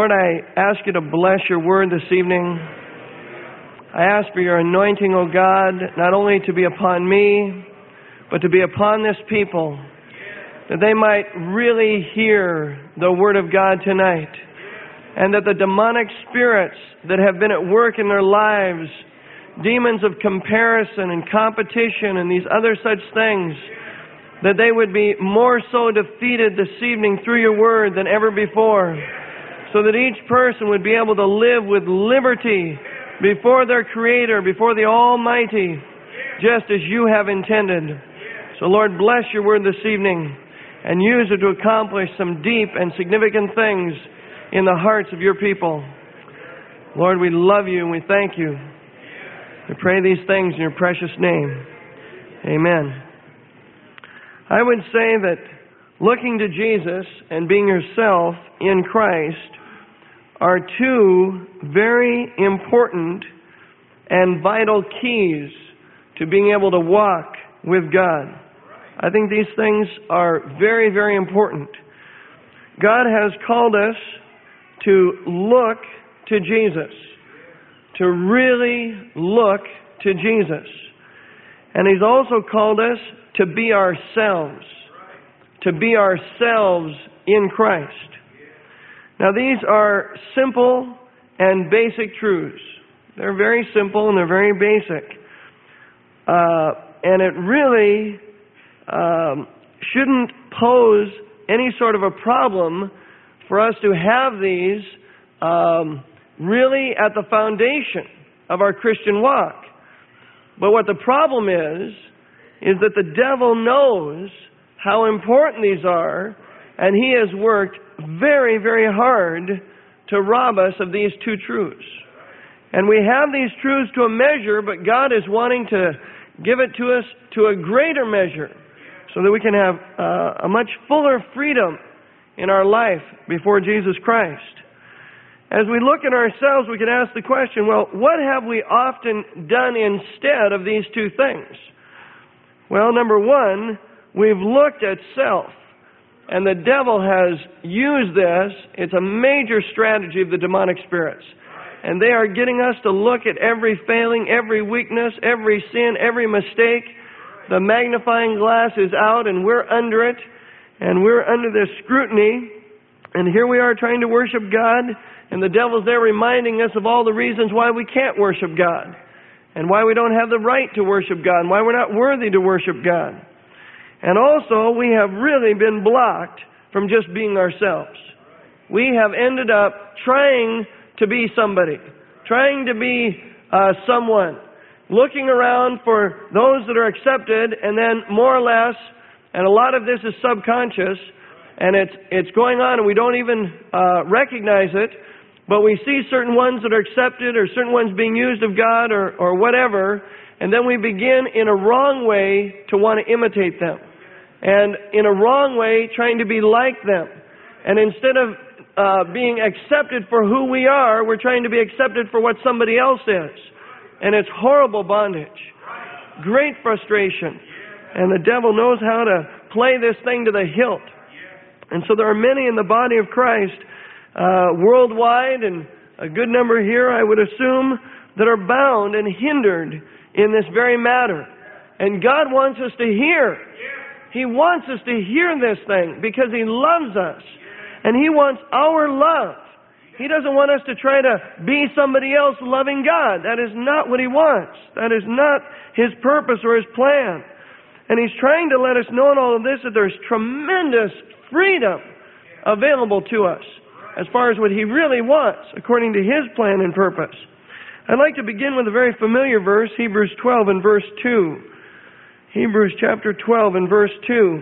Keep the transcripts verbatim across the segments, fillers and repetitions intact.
Lord, I ask you to bless your word this evening. I ask for your anointing, O God, not only to be upon me, but to be upon this people, that they might really hear the word of God tonight, and that the demonic spirits that have been at work in their lives, demons of comparison and competition and these other such things, that they would be more so defeated this evening through your word than ever before, so that each person would be able to live with liberty before their Creator, before the Almighty, just as you have intended. So Lord, bless your word this evening and use it to accomplish some deep and significant things in the hearts of your people. Lord, we love you and we thank you. We pray these things in your precious name. Amen. I would say that looking to Jesus and being yourself in Christ are two very important and vital keys to being able to walk with God. I think these things are very, very important. God has called us to look to Jesus, to really look to Jesus. And He's also called us to be ourselves, to be ourselves in Christ. Now these are simple and basic truths. They're very simple and they're very basic. Uh, and it really um, shouldn't pose any sort of a problem for us to have these um, really at the foundation of our Christian walk. But what the problem is, is that the devil knows how important these are, and he has worked very, very hard to rob us of these two truths. And we have these truths to a measure, but God is wanting to give it to us to a greater measure so that we can have uh, a much fuller freedom in our life before Jesus Christ. As we look at ourselves, we can ask the question, well, what have we often done instead of these two things? Well, number one, we've looked at self. And the devil has used this. It's a major strategy of the demonic spirits. And they are getting us to look at every failing, every weakness, every sin, every mistake. The magnifying glass is out and we're under it. And we're under this scrutiny. And here we are trying to worship God. And the devil's there reminding us of all the reasons why we can't worship God. And why we don't have the right to worship God. And why we're not worthy to worship God. And also, we have really been blocked from just being ourselves. We have ended up trying to be somebody, trying to be uh, someone, looking around for those that are accepted, and then more or less, and a lot of this is subconscious, and it's it's going on, and we don't even uh, recognize it, but we see certain ones that are accepted, or certain ones being used of God, or, or whatever, and then we begin in a wrong way to want to imitate them. And in a wrong way, trying to be like them. And instead of uh, being accepted for who we are, we're trying to be accepted for what somebody else is. And it's horrible bondage. Great frustration. And the devil knows how to play this thing to the hilt. And so there are many in the body of Christ, uh, worldwide, and a good number here, I would assume, that are bound and hindered in this very matter. And God wants us to hear. He wants us to hear this thing because He loves us. And He wants our love. He doesn't want us to try to be somebody else loving God. That is not what He wants. That is not His purpose or His plan. And He's trying to let us know in all of this that there's tremendous freedom available to us as far as what He really wants according to His plan and purpose. I'd like to begin with a very familiar verse, Hebrews twelve and verse two. Hebrews chapter twelve and verse two.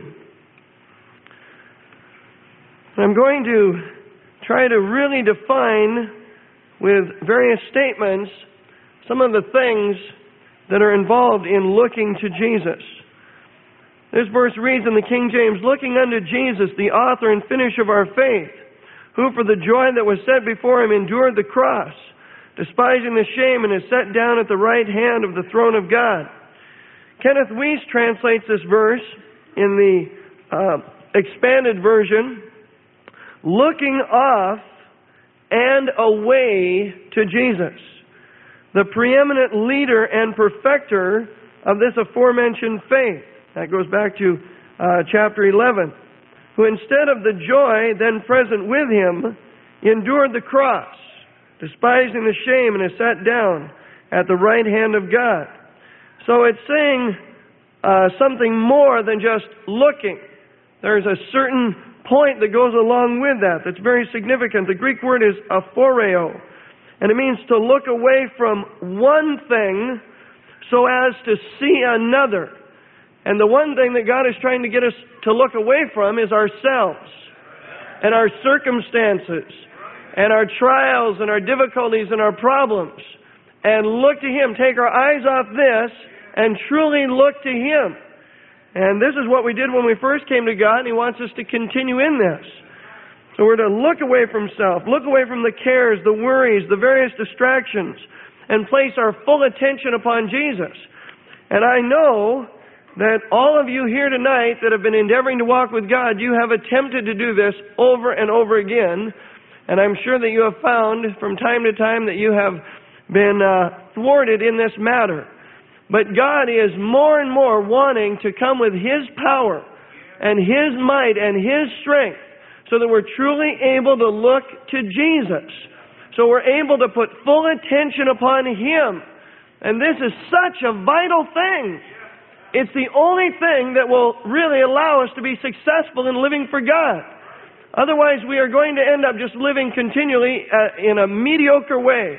I'm going to try to really define with various statements some of the things that are involved in looking to Jesus. This verse reads in the King James, "Looking unto Jesus, the author and finisher of our faith, who for the joy that was set before Him endured the cross, despising the shame, and is set down at the right hand of the throne of God." Kenneth Weiss translates this verse in the uh, expanded version, looking off and a way to Jesus, the preeminent leader and perfecter of this aforementioned faith. That goes back to uh, chapter eleven. Who instead of the joy then present with him, endured the cross, despising the shame, and is sat down at the right hand of God. So it's saying uh, something more than just looking. There's a certain point that goes along with that that's very significant. The Greek word is aphoreo, and it means to look away from one thing so as to see another. And the one thing that God is trying to get us to look away from is ourselves and our circumstances and our trials and our difficulties and our problems. And look to Him. Take our eyes off this and truly look to Him. And this is what we did when we first came to God, and He wants us to continue in this. So we're to look away from self, look away from the cares, the worries, the various distractions, and place our full attention upon Jesus. And I know that all of you here tonight that have been endeavoring to walk with God, you have attempted to do this over and over again. And I'm sure that you have found from time to time that you have been uh, thwarted in this matter. But God is more and more wanting to come with His power and His might and His strength so that we're truly able to look to Jesus. So we're able to put full attention upon Him. And this is such a vital thing. It's the only thing that will really allow us to be successful in living for God. Otherwise, we are going to end up just living continually uh, in a mediocre way,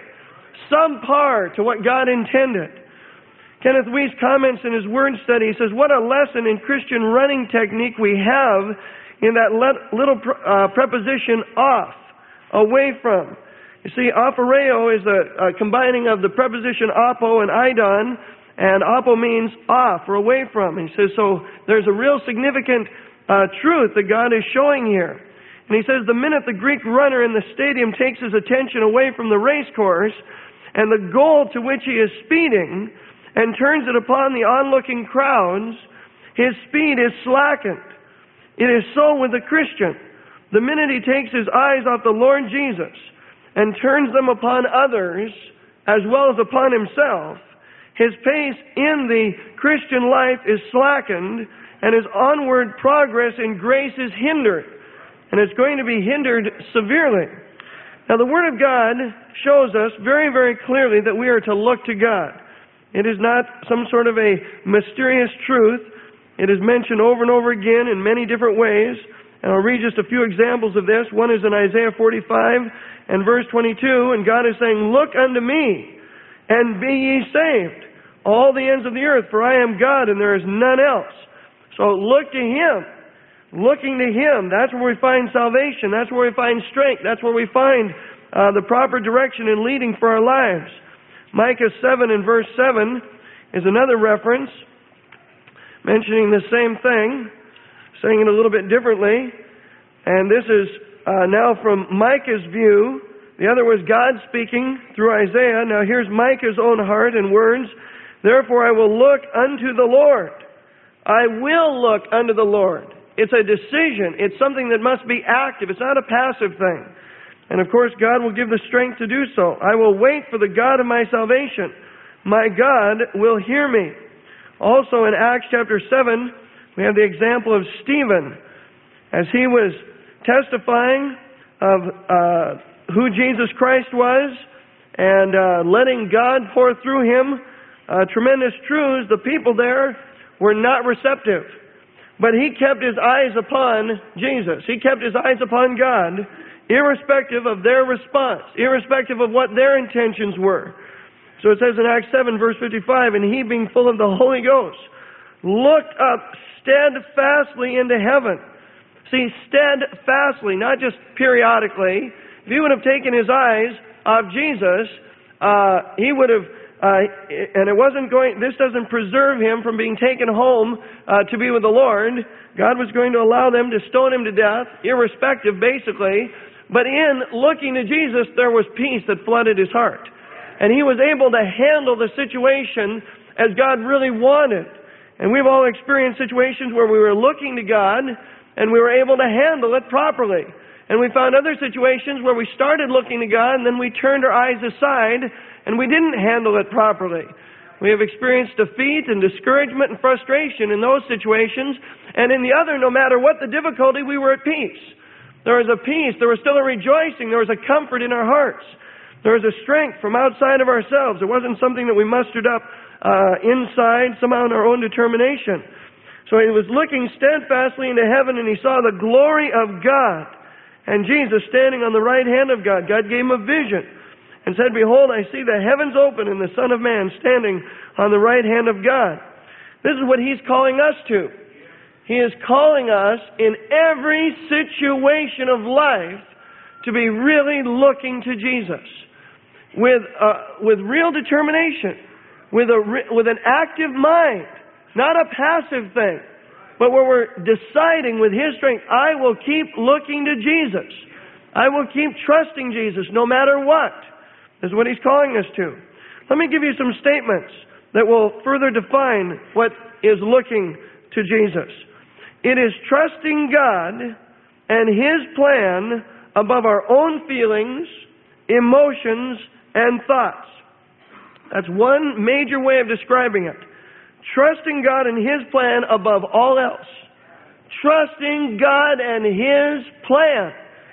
subpar to what God intended. Kenneth Weiss comments in his word study, he says, what a lesson in Christian running technique we have in that le- little pr- uh, preposition off, away from. You see, aphoreo is a, a combining of the preposition apo and idon, and apo means off or away from. And he says, so there's a real significant uh, truth that God is showing here. And he says, the minute the Greek runner in the stadium takes his attention away from the race course and the goal to which he is speeding and turns it upon the onlooking crowds, his speed is slackened. It is so with the Christian. The minute he takes his eyes off the Lord Jesus and turns them upon others as well as upon himself, his pace in the Christian life is slackened, and his onward progress in grace is hindered. And it's going to be hindered severely. Now, the Word of God shows us very, very clearly that we are to look to God. It is not some sort of a mysterious truth. It is mentioned over and over again in many different ways. And I'll read just a few examples of this. One is in Isaiah forty-five and verse twenty-two, and God is saying, look unto me, and be ye saved, all the ends of the earth, for I am God, and there is none else. So look to Him. Looking to Him, that's where we find salvation. That's where we find strength. That's where we find uh, the proper direction and leading for our lives. Micah seven and verse seven is another reference mentioning the same thing, saying it a little bit differently. And this is uh, now from Micah's view. The other was God speaking through Isaiah. Now here's Micah's own heart and words. Therefore I will look unto the Lord. I will look unto the Lord. It's a decision. It's something that must be active. It's not a passive thing. And of course, God will give the strength to do so. I will wait for the God of my salvation. My God will hear me. Also in Acts chapter seven, we have the example of Stephen. As he was testifying of uh, who Jesus Christ was and uh, letting God pour through him uh, tremendous truths, the people there were not receptive. But he kept his eyes upon Jesus. He kept his eyes upon God, irrespective of their response, irrespective of what their intentions were. So it says in Acts seven, verse fifty-five, and he, being full of the Holy Ghost, looked up steadfastly into heaven. See, steadfastly, not just periodically. If he would have taken his eyes off Jesus, uh, he would have Uh, and it wasn't going, this doesn't preserve him from being taken home uh, to be with the Lord. God was going to allow them to stone him to death, irrespective, basically. But in looking to Jesus, there was peace that flooded his heart. And he was able to handle the situation as God really wanted. And we've all experienced situations where we were looking to God and we were able to handle it properly. And we found other situations where we started looking to God and then we turned our eyes aside and we didn't handle it properly. We have experienced defeat and discouragement and frustration in those situations. And in the other, no matter what the difficulty, we were at peace. There was a peace. There was still a rejoicing. There was a comfort in our hearts. There was a strength from outside of ourselves. It wasn't something that we mustered up uh, inside, somehow in our own determination. So he was looking steadfastly into heaven and he saw the glory of God and Jesus standing on the right hand of God. God gave him a vision and said, "Behold, I see the heavens open and the Son of Man standing on the right hand of God." This is what he's calling us to. He is calling us in every situation of life to be really looking to Jesus with uh, with real determination, with a with an active mind, not a passive thing, but where we're deciding with his strength, I will keep looking to Jesus. I will keep trusting Jesus no matter what. This is what he's calling us to. Let me give you some statements that will further define what is looking to Jesus. It is trusting God and his plan above our own feelings, emotions, and thoughts. That's one major way of describing it. Trusting God and his plan above all else. Trusting God and his plan.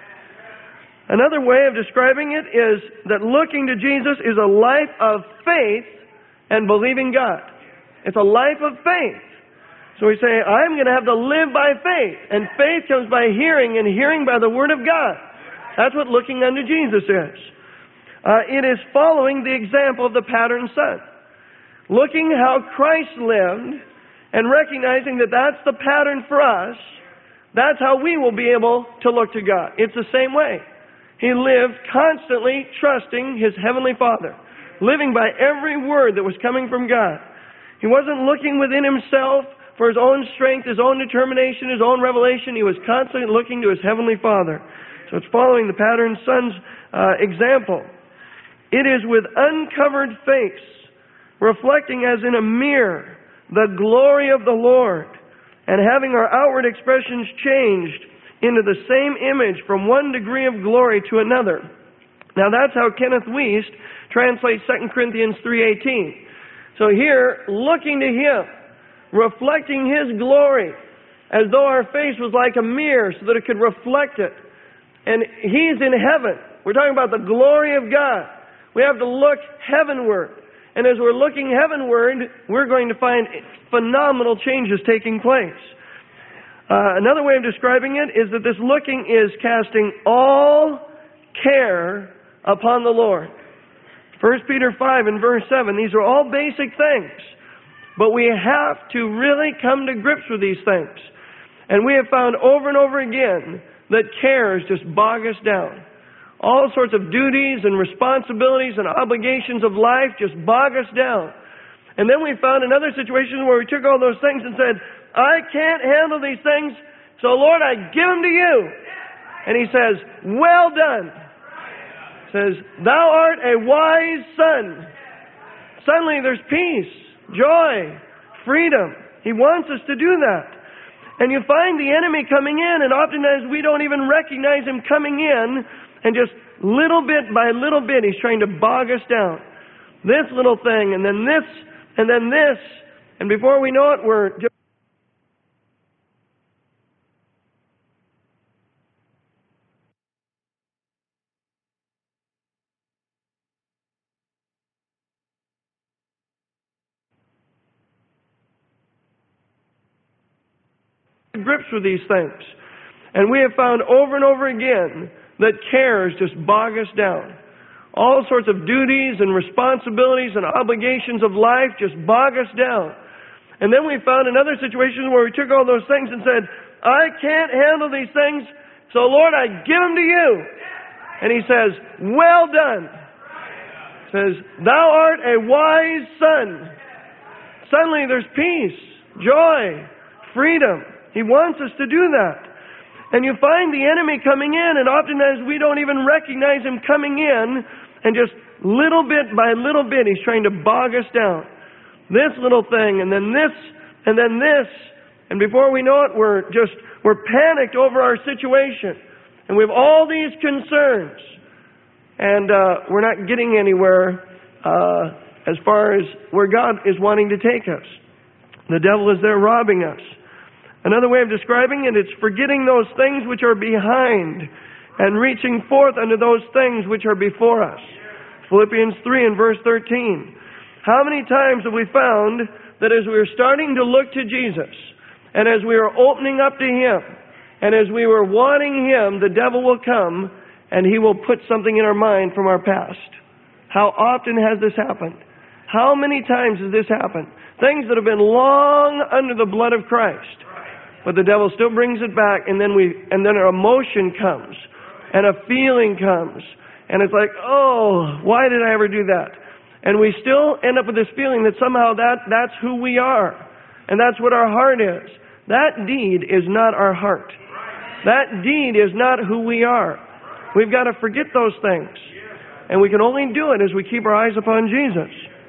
Another way of describing it is that looking to Jesus is a life of faith and believing God. It's a life of faith. So we say, I'm going to have to live by faith. And faith comes by hearing, and hearing by the Word of God. That's what looking unto Jesus is. Uh, it is following the example of the pattern son. Looking how Christ lived and recognizing that that's the pattern for us, that's how we will be able to look to God. It's the same way. He lived constantly trusting his Heavenly Father, living by every word that was coming from God. He wasn't looking within himself for his own strength, his own determination, his own revelation. He was constantly looking to his Heavenly Father. So it's following the pattern son's uh, example. It is with uncovered face, reflecting as in a mirror the glory of the Lord, and having our outward expressions changed into the same image from one degree of glory to another. Now that's how Kenneth Wuest translates Second Corinthians three eighteen. So here, looking to him, reflecting his glory, as though our face was like a mirror so that it could reflect it. And he's in heaven. We're talking about the glory of God. We have to look heavenward. And as we're looking heavenward, we're going to find phenomenal changes taking place. Uh, another way of describing it is that this looking is casting all care upon the Lord. First Peter five and verse seven, these are all basic things. But we have to really come to grips with these things. And we have found over and over again that cares just bog us down. All sorts of duties and responsibilities and obligations of life just bog us down. And then we found another situation where we took all those things and said, I can't handle these things, so Lord, I give them to you. And he says, well done. He says, thou art a wise son. Suddenly there's peace, joy, freedom. He wants us to do that. And you find the enemy coming in, and oftentimes we don't even recognize him coming in, and just little bit by little bit he's trying to bog us down. This little thing, and then this, and then this, and before we know it, we're just grips with these things. And we have found over and over again that cares just bog us down. All sorts of duties and responsibilities and obligations of life just bog us down. And then we found another situation where we took all those things and said, I can't handle these things, so Lord, I give them to you. And he says, well done. He says, thou art a wise son. Suddenly there's peace, joy, freedom. He wants us to do that. And you find the enemy coming in, and oftentimes we don't even recognize him coming in, and just little bit by little bit he's trying to bog us down. This little thing, and then this, and then this, and before we know it, we're just, we're panicked over our situation. And we have all these concerns. And uh, we're not getting anywhere uh, as far as where God is wanting to take us. The devil is there robbing us. Another way of describing it, it's forgetting those things which are behind and reaching forth unto those things which are before us. Philippians three and verse thirteen. How many times have we found that as we are starting to look to Jesus, and as we are opening up to Him, and as we were wanting Him, the devil will come and he will put something in our mind from our past. How often has this happened? How many times has this happened? Things that have been long under the blood of Christ. But the devil still brings it back, and then we, and then an emotion comes, and a feeling comes, and it's like, oh, why did I ever do that? And we still end up with this feeling that somehow that, that's who we are. And that's what our heart is. That deed is not our heart. That deed is not who we are. We've got to forget those things. And we can only do it as we keep our eyes upon Jesus.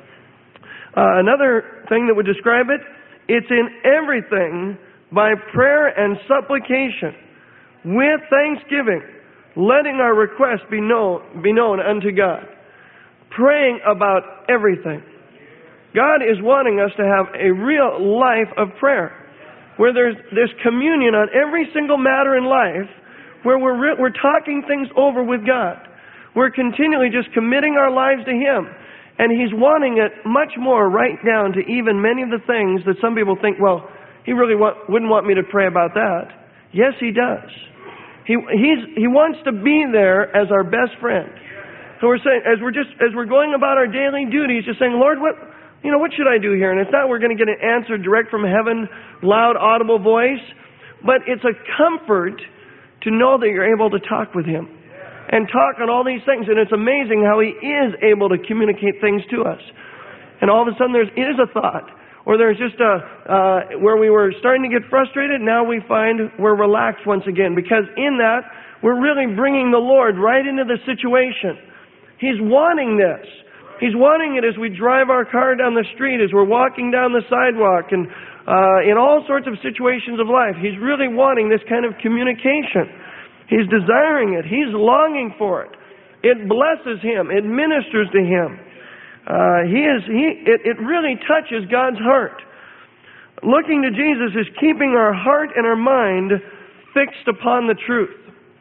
Uh, another thing that would describe it, it's in everything by prayer and supplication, with thanksgiving, letting our requests be known, be known unto God. Praying about everything. God is wanting us to have a real life of prayer, where there's this communion on every single matter in life, where we're re- we're talking things over with God. We're continually just committing our lives to Him, and He's wanting it much more, right down to even many of the things that some people think, well, He really wa- wouldn't want me to pray about that. Yes, He does. He he's He wants to be there as our best friend. So we're saying, as we're just, as we're going about our daily duties, just saying, Lord, what, you know, what should I do here? And it's not we're going to get an answer direct from heaven, loud, audible voice, but it's a comfort to know that you're able to talk with Him and talk on all these things. And it's amazing how He is able to communicate things to us. And all of a sudden there is a thought, or there's just a, uh, where we were starting to get frustrated, now we find we're relaxed once again, because in that, we're really bringing the Lord right into the situation. He's wanting this. He's wanting it as we drive our car down the street, as we're walking down the sidewalk, and uh, in all sorts of situations of life. He's really wanting this kind of communication. He's desiring it. He's longing for it. It blesses Him. It ministers to Him. Uh, he is. He. It, it really touches God's heart. Looking to Jesus is keeping our heart and our mind fixed upon the truth.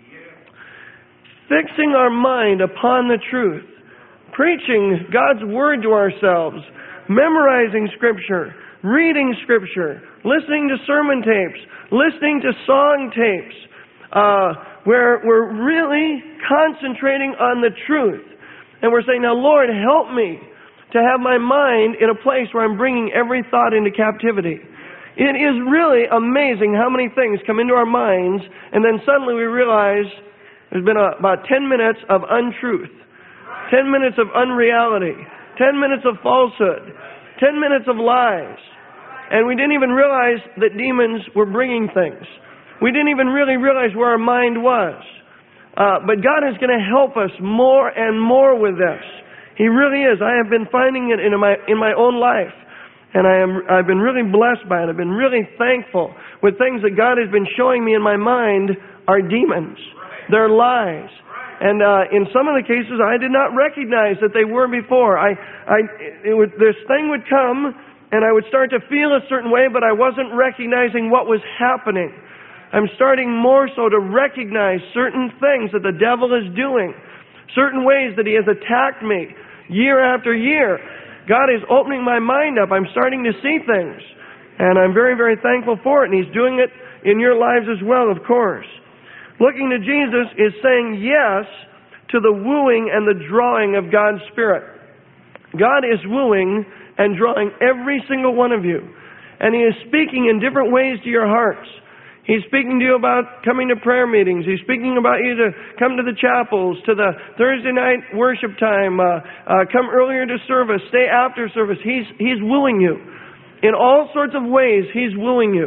Fixing our mind upon the truth, preaching God's Word to ourselves, memorizing Scripture, reading Scripture, listening to sermon tapes, listening to song tapes, uh, where we're really concentrating on the truth. And we're saying, now Lord, help me to have my mind in a place where I'm bringing every thought into captivity. It is really amazing how many things come into our minds, and then suddenly we realize there's been a, about ten minutes of untruth, ten minutes of unreality, ten minutes of falsehood, ten minutes of lies. And we didn't even realize that demons were bringing things. We didn't even really realize where our mind was. Uh, but God is going to help us more and more with this. He really is. I have been finding it in my in my own life. And I am, I've been really blessed by it. I've been really thankful with things that God has been showing me in my mind are demons. They're lies. And uh, in some of the cases, I did not recognize that they were before. I, I, it would, this thing would come, and I would start to feel a certain way, but I wasn't recognizing what was happening. I'm starting more so to recognize certain things that the devil is doing, certain ways that he has attacked me year after year. God is opening my mind up. I'm starting to see things. And I'm very, very thankful for it. And He's doing it in your lives as well, of course. Looking to Jesus is saying yes to the wooing and the drawing of God's Spirit. God is wooing and drawing every single one of you. And He is speaking in different ways to your hearts. He's speaking to you about coming to prayer meetings. He's speaking about you to come to the chapels, to the Thursday night worship time, uh, uh, come earlier to service, stay after service. He's, he's wooing you. In all sorts of ways, He's wooing you.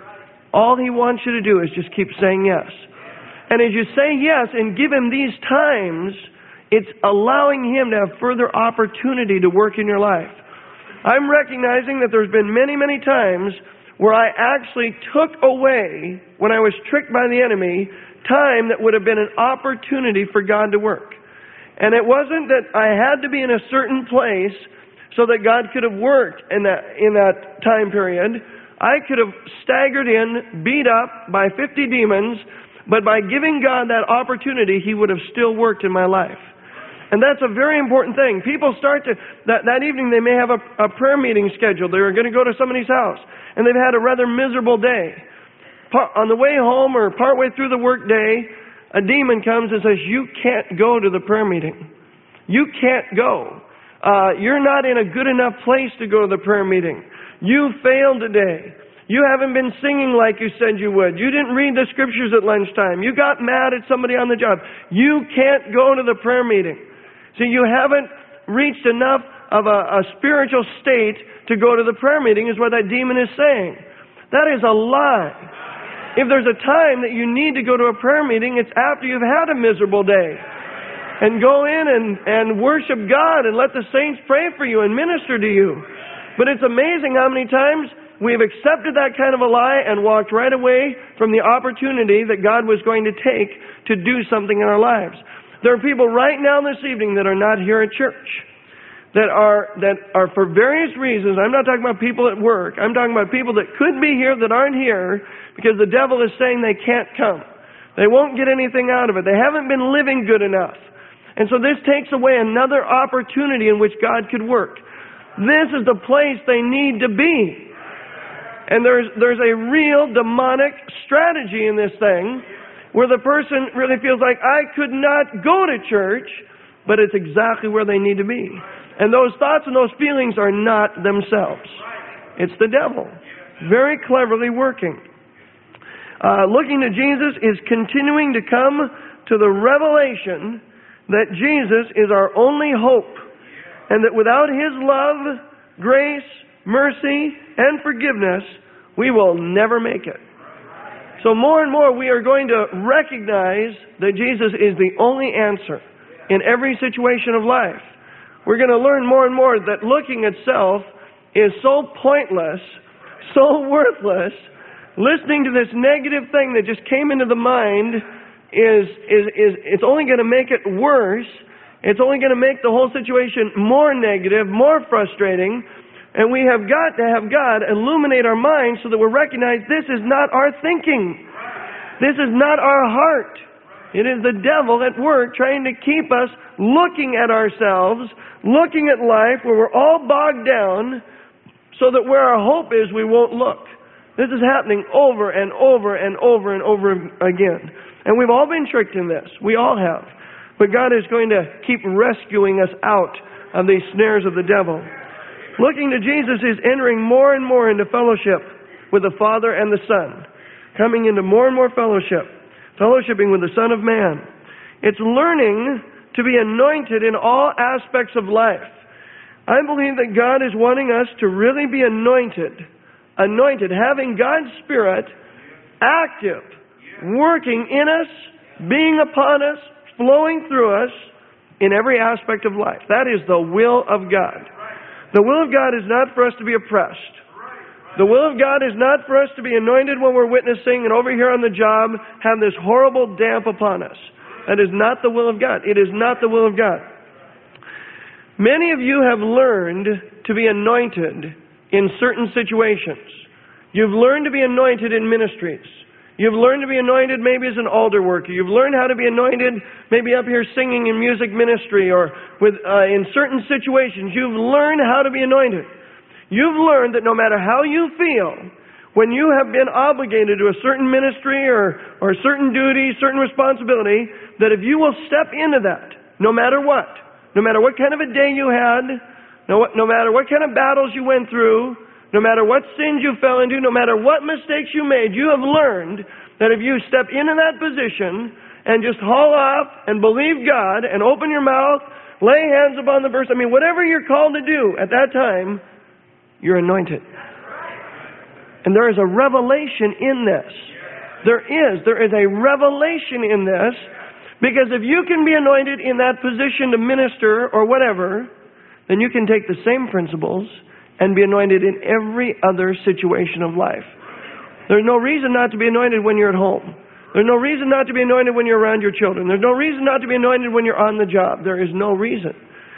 All He wants you to do is just keep saying yes. And as you say yes and give Him these times, it's allowing Him to have further opportunity to work in your life. I'm recognizing that there's been many, many times where I actually took away, when I was tricked by the enemy, time that would have been an opportunity for God to work. And it wasn't that I had to be in a certain place so that God could have worked in that, in that time period. I could have staggered in, beat up by fifty demons, but by giving God that opportunity, He would have still worked in my life. And that's a very important thing. People start to, that, that evening they may have a, a prayer meeting scheduled. They're going to go to somebody's house, and they've had a rather miserable day. Pa- on the way home or partway through the work day, a demon comes and says, you can't go to the prayer meeting. You can't go. Uh, you're not in a good enough place to go to the prayer meeting. You failed today. You haven't been singing like you said you would. You didn't read the scriptures at lunchtime. You got mad at somebody on the job. You can't go to the prayer meeting. See, you haven't reached enough of a, a spiritual state to go to the prayer meeting is what that demon is saying. That is a lie. If there's a time that you need to go to a prayer meeting, it's after you've had a miserable day. And go in and, and worship God and let the saints pray for you and minister to you. But it's amazing how many times we've accepted that kind of a lie and walked right away from the opportunity that God was going to take to do something in our lives. There are people right now this evening that are not here at church, that are that are for various reasons. I'm not talking about people at work. I'm talking about people that could be here that aren't here because the devil is saying they can't come. They won't get anything out of it. They haven't been living good enough. And so this takes away another opportunity in which God could work. This is the place they need to be. And there's there's a real demonic strategy in this thing where the person really feels like, I could not go to church, but it's exactly where they need to be. And those thoughts and those feelings are not themselves. It's the devil, very cleverly working. Uh, looking to Jesus is continuing to come to the revelation that Jesus is our only hope, and that without His love, grace, mercy, and forgiveness, we will never make it. So more and more we are going to recognize that Jesus is the only answer in every situation of life. We're going to learn more and more that looking at self is so pointless, so worthless. Listening to this negative thing that just came into the mind is, is, is it's only going to make it worse. It's only going to make the whole situation more negative, more frustrating. And we have got to have God illuminate our minds so that we recognize this is not our thinking. This is not our heart. It is the devil at work trying to keep us looking at ourselves, looking at life where we're all bogged down so that where our hope is, we won't look. This is happening over and over and over and over again. And we've all been tricked in this. We all have. But God is going to keep rescuing us out of these snares of the devil. Looking to Jesus is entering more and more into fellowship with the Father and the Son. Coming into more and more fellowship. Fellowshipping with the Son of Man. It's learning to be anointed in all aspects of life. I believe that God is wanting us to really be anointed. Anointed. Having God's Spirit active. Working in us. Being upon us. Flowing through us. In every aspect of life. That is the will of God. The will of God is not for us to be oppressed. The will of God is not for us to be anointed when we're witnessing and over here on the job have this horrible damp upon us. That is not the will of God. It is not the will of God. Many of you have learned to be anointed in certain situations. You've learned to be anointed in ministries. You've learned to be anointed maybe as an altar worker. You've learned how to be anointed maybe up here singing in music ministry or with uh, in certain situations. You've learned how to be anointed. You've learned that no matter how you feel, when you have been obligated to a certain ministry or, or certain duty, certain responsibility, that if you will step into that, no matter what, no matter what kind of a day you had, no, no matter what kind of battles you went through, no matter what sins you fell into, no matter what mistakes you made, you have learned that if you step into that position and just haul off and believe God and open your mouth, lay hands upon the person, I mean, whatever you're called to do at that time, you're anointed. And there is a revelation in this. There is. There is a revelation in this. Because if you can be anointed in that position to minister or whatever, then you can take the same principles and be anointed in every other situation of life. There's no reason not to be anointed when you're at home. There's no reason not to be anointed when you're around your children. There's no reason not to be anointed when you're on the job. There is no reason.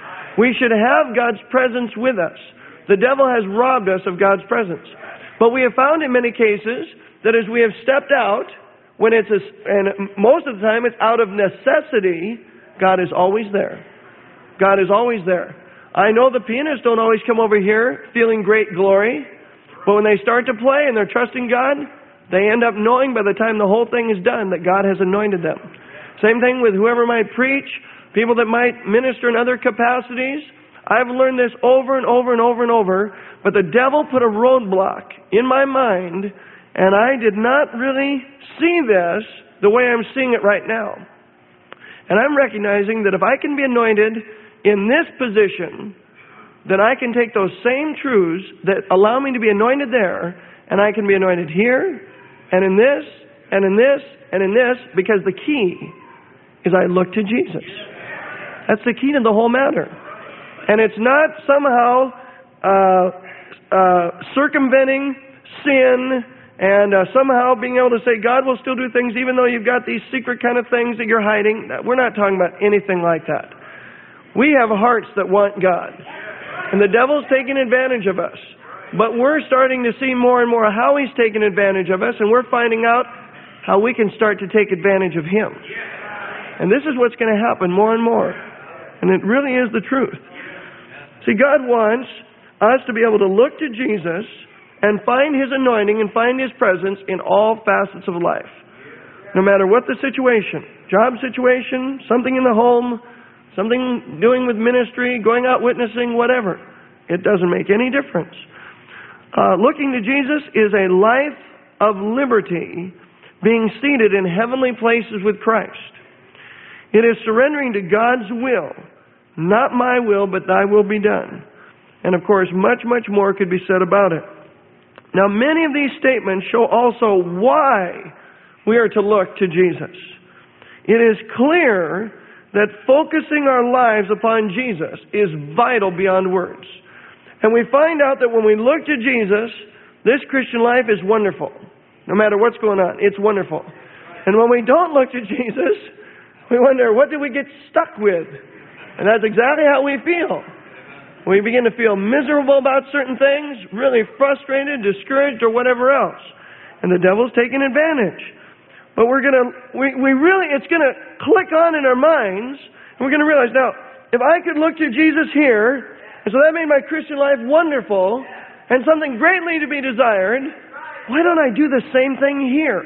We should have God's presence with us. The devil has robbed us of God's presence. But we have found in many cases that as we have stepped out, when it's a, and most of the time it's out of necessity, God is always there. God is always there. I know the pianists don't always come over here feeling great glory, but when they start to play and they're trusting God, they end up knowing by the time the whole thing is done that God has anointed them. Same thing with whoever might preach, people that might minister in other capacities. I've learned this over and over and over and over, but the devil put a roadblock in my mind, and I did not really see this the way I'm seeing it right now. And I'm recognizing that if I can be anointed in this position, then I can take those same truths that allow me to be anointed there, and I can be anointed here, and in this, and in this, and in this, because the key is I look to Jesus. That's the key to the whole matter. And it's not somehow uh, uh, circumventing sin and uh, somehow being able to say God will still do things even though you've got these secret kind of things that you're hiding. We're not talking about anything like that. We have hearts that want God. And the devil's taking advantage of us. But we're starting to see more and more how he's taking advantage of us, and we're finding out how we can start to take advantage of him. And this is what's going to happen more and more. And it really is the truth. See, God wants us to be able to look to Jesus and find his anointing and find his presence in all facets of life. No matter what the situation, job situation, something in the home, something doing with ministry, going out witnessing, whatever. It doesn't make any difference. Uh, looking to Jesus is a life of liberty, being seated in heavenly places with Christ. It is surrendering to God's will. Not my will, but thy will be done. And of course, much, much more could be said about it. Now, many of these statements show also why we are to look to Jesus. It is clear that focusing our lives upon Jesus is vital beyond words. And we find out that when we look to Jesus, this Christian life is wonderful. No matter what's going on, it's wonderful. And when we don't look to Jesus, we wonder, what did we get stuck with? And that's exactly how we feel. We begin to feel miserable about certain things, really frustrated, discouraged, or whatever else. And the devil's taking advantage. But we're going to, we, we really, it's going to click on in our minds, and we're going to realize, now, if I could look to Jesus here, and so that made my Christian life wonderful, and something greatly to be desired, why don't I do the same thing here?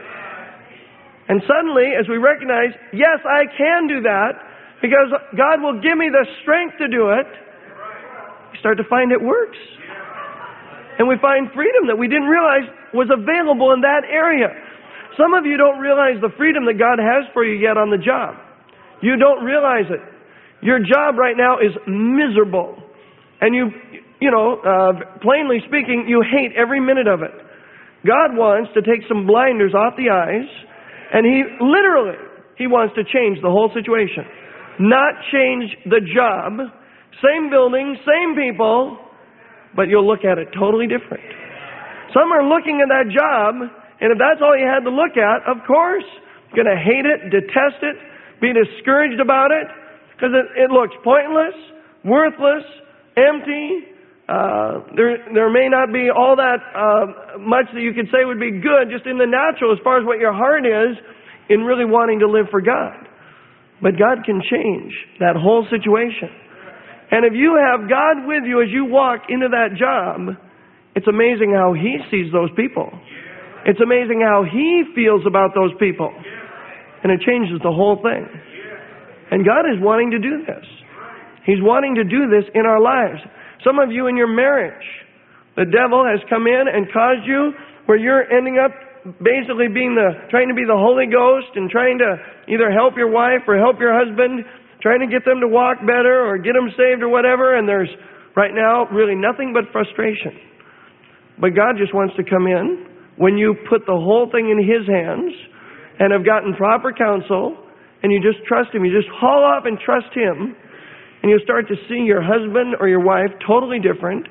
And suddenly, as we recognize, yes, I can do that, because God will give me the strength to do it, we start to find it works. And we find freedom that we didn't realize was available in that area. Some of you don't realize the freedom that God has for you yet on the job. You don't realize it. Your job right now is miserable. And you, you know, uh, plainly speaking, you hate every minute of it. God wants to take some blinders off the eyes, and He literally, He wants to change the whole situation. Not change the job. Same building, same people, but you'll look at it totally different. Some are looking at that job, and if that's all you had to look at, of course, you're going to hate it, detest it, be discouraged about it, because it, it looks pointless, worthless, empty. Uh, there, there may not be all that uh, much that you could say would be good just in the natural as far as what your heart is in really wanting to live for God. But God can change that whole situation. And if you have God with you as you walk into that job, it's amazing how He sees those people. It's amazing how He feels about those people. And it changes the whole thing. And God is wanting to do this. He's wanting to do this in our lives. Some of you in your marriage, the devil has come in and caused you where you're ending up basically being the, trying to be the Holy Ghost and trying to either help your wife or help your husband, trying to get them to walk better or get them saved or whatever, and there's right now really nothing but frustration. But God just wants to come in when you put the whole thing in His hands and have gotten proper counsel, and you just trust Him. You just haul off and trust Him, and you'll start to see your husband or your wife totally different,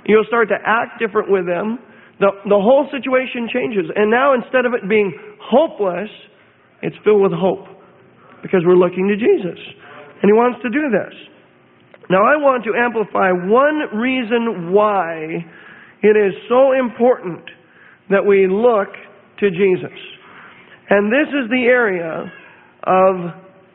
You'll start to act different with them. The, the whole situation changes. And now instead of it being hopeless, it's filled with hope because we're looking to Jesus. And He wants to do this. Now I want to amplify one reason why it is so important that we look to Jesus. And this is the area of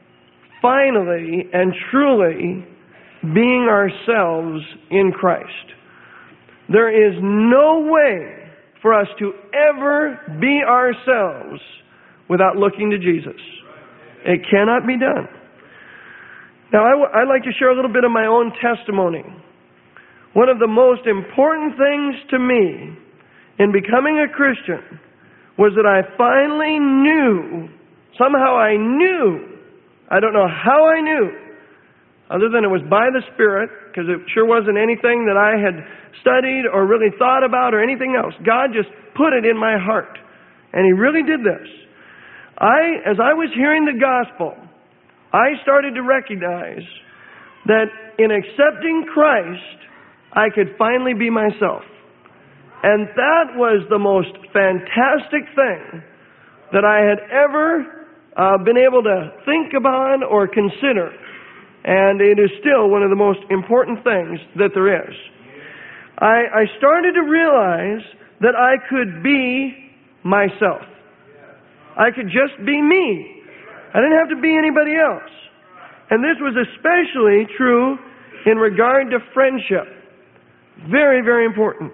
finally and truly being ourselves in Christ. There is no way for us to ever be ourselves without looking to Jesus. It cannot be done. Now, I w- I'd like to share a little bit of my own testimony. One of the most important things to me in becoming a Christian was that I finally knew, somehow I knew, I don't know how I knew, other than it was by the Spirit, because it sure wasn't anything that I had studied or really thought about or anything else. God just put it in my heart. And He really did this. I, as I was hearing the gospel, I started to recognize that in accepting Christ, I could finally be myself. And that was the most fantastic thing that I had ever uh, been able to think about or consider. And it is still one of the most important things that there is. I, I started to realize that I could be myself. I could just be me. I didn't have to be anybody else. And this was especially true in regard to friendship. Very, very important.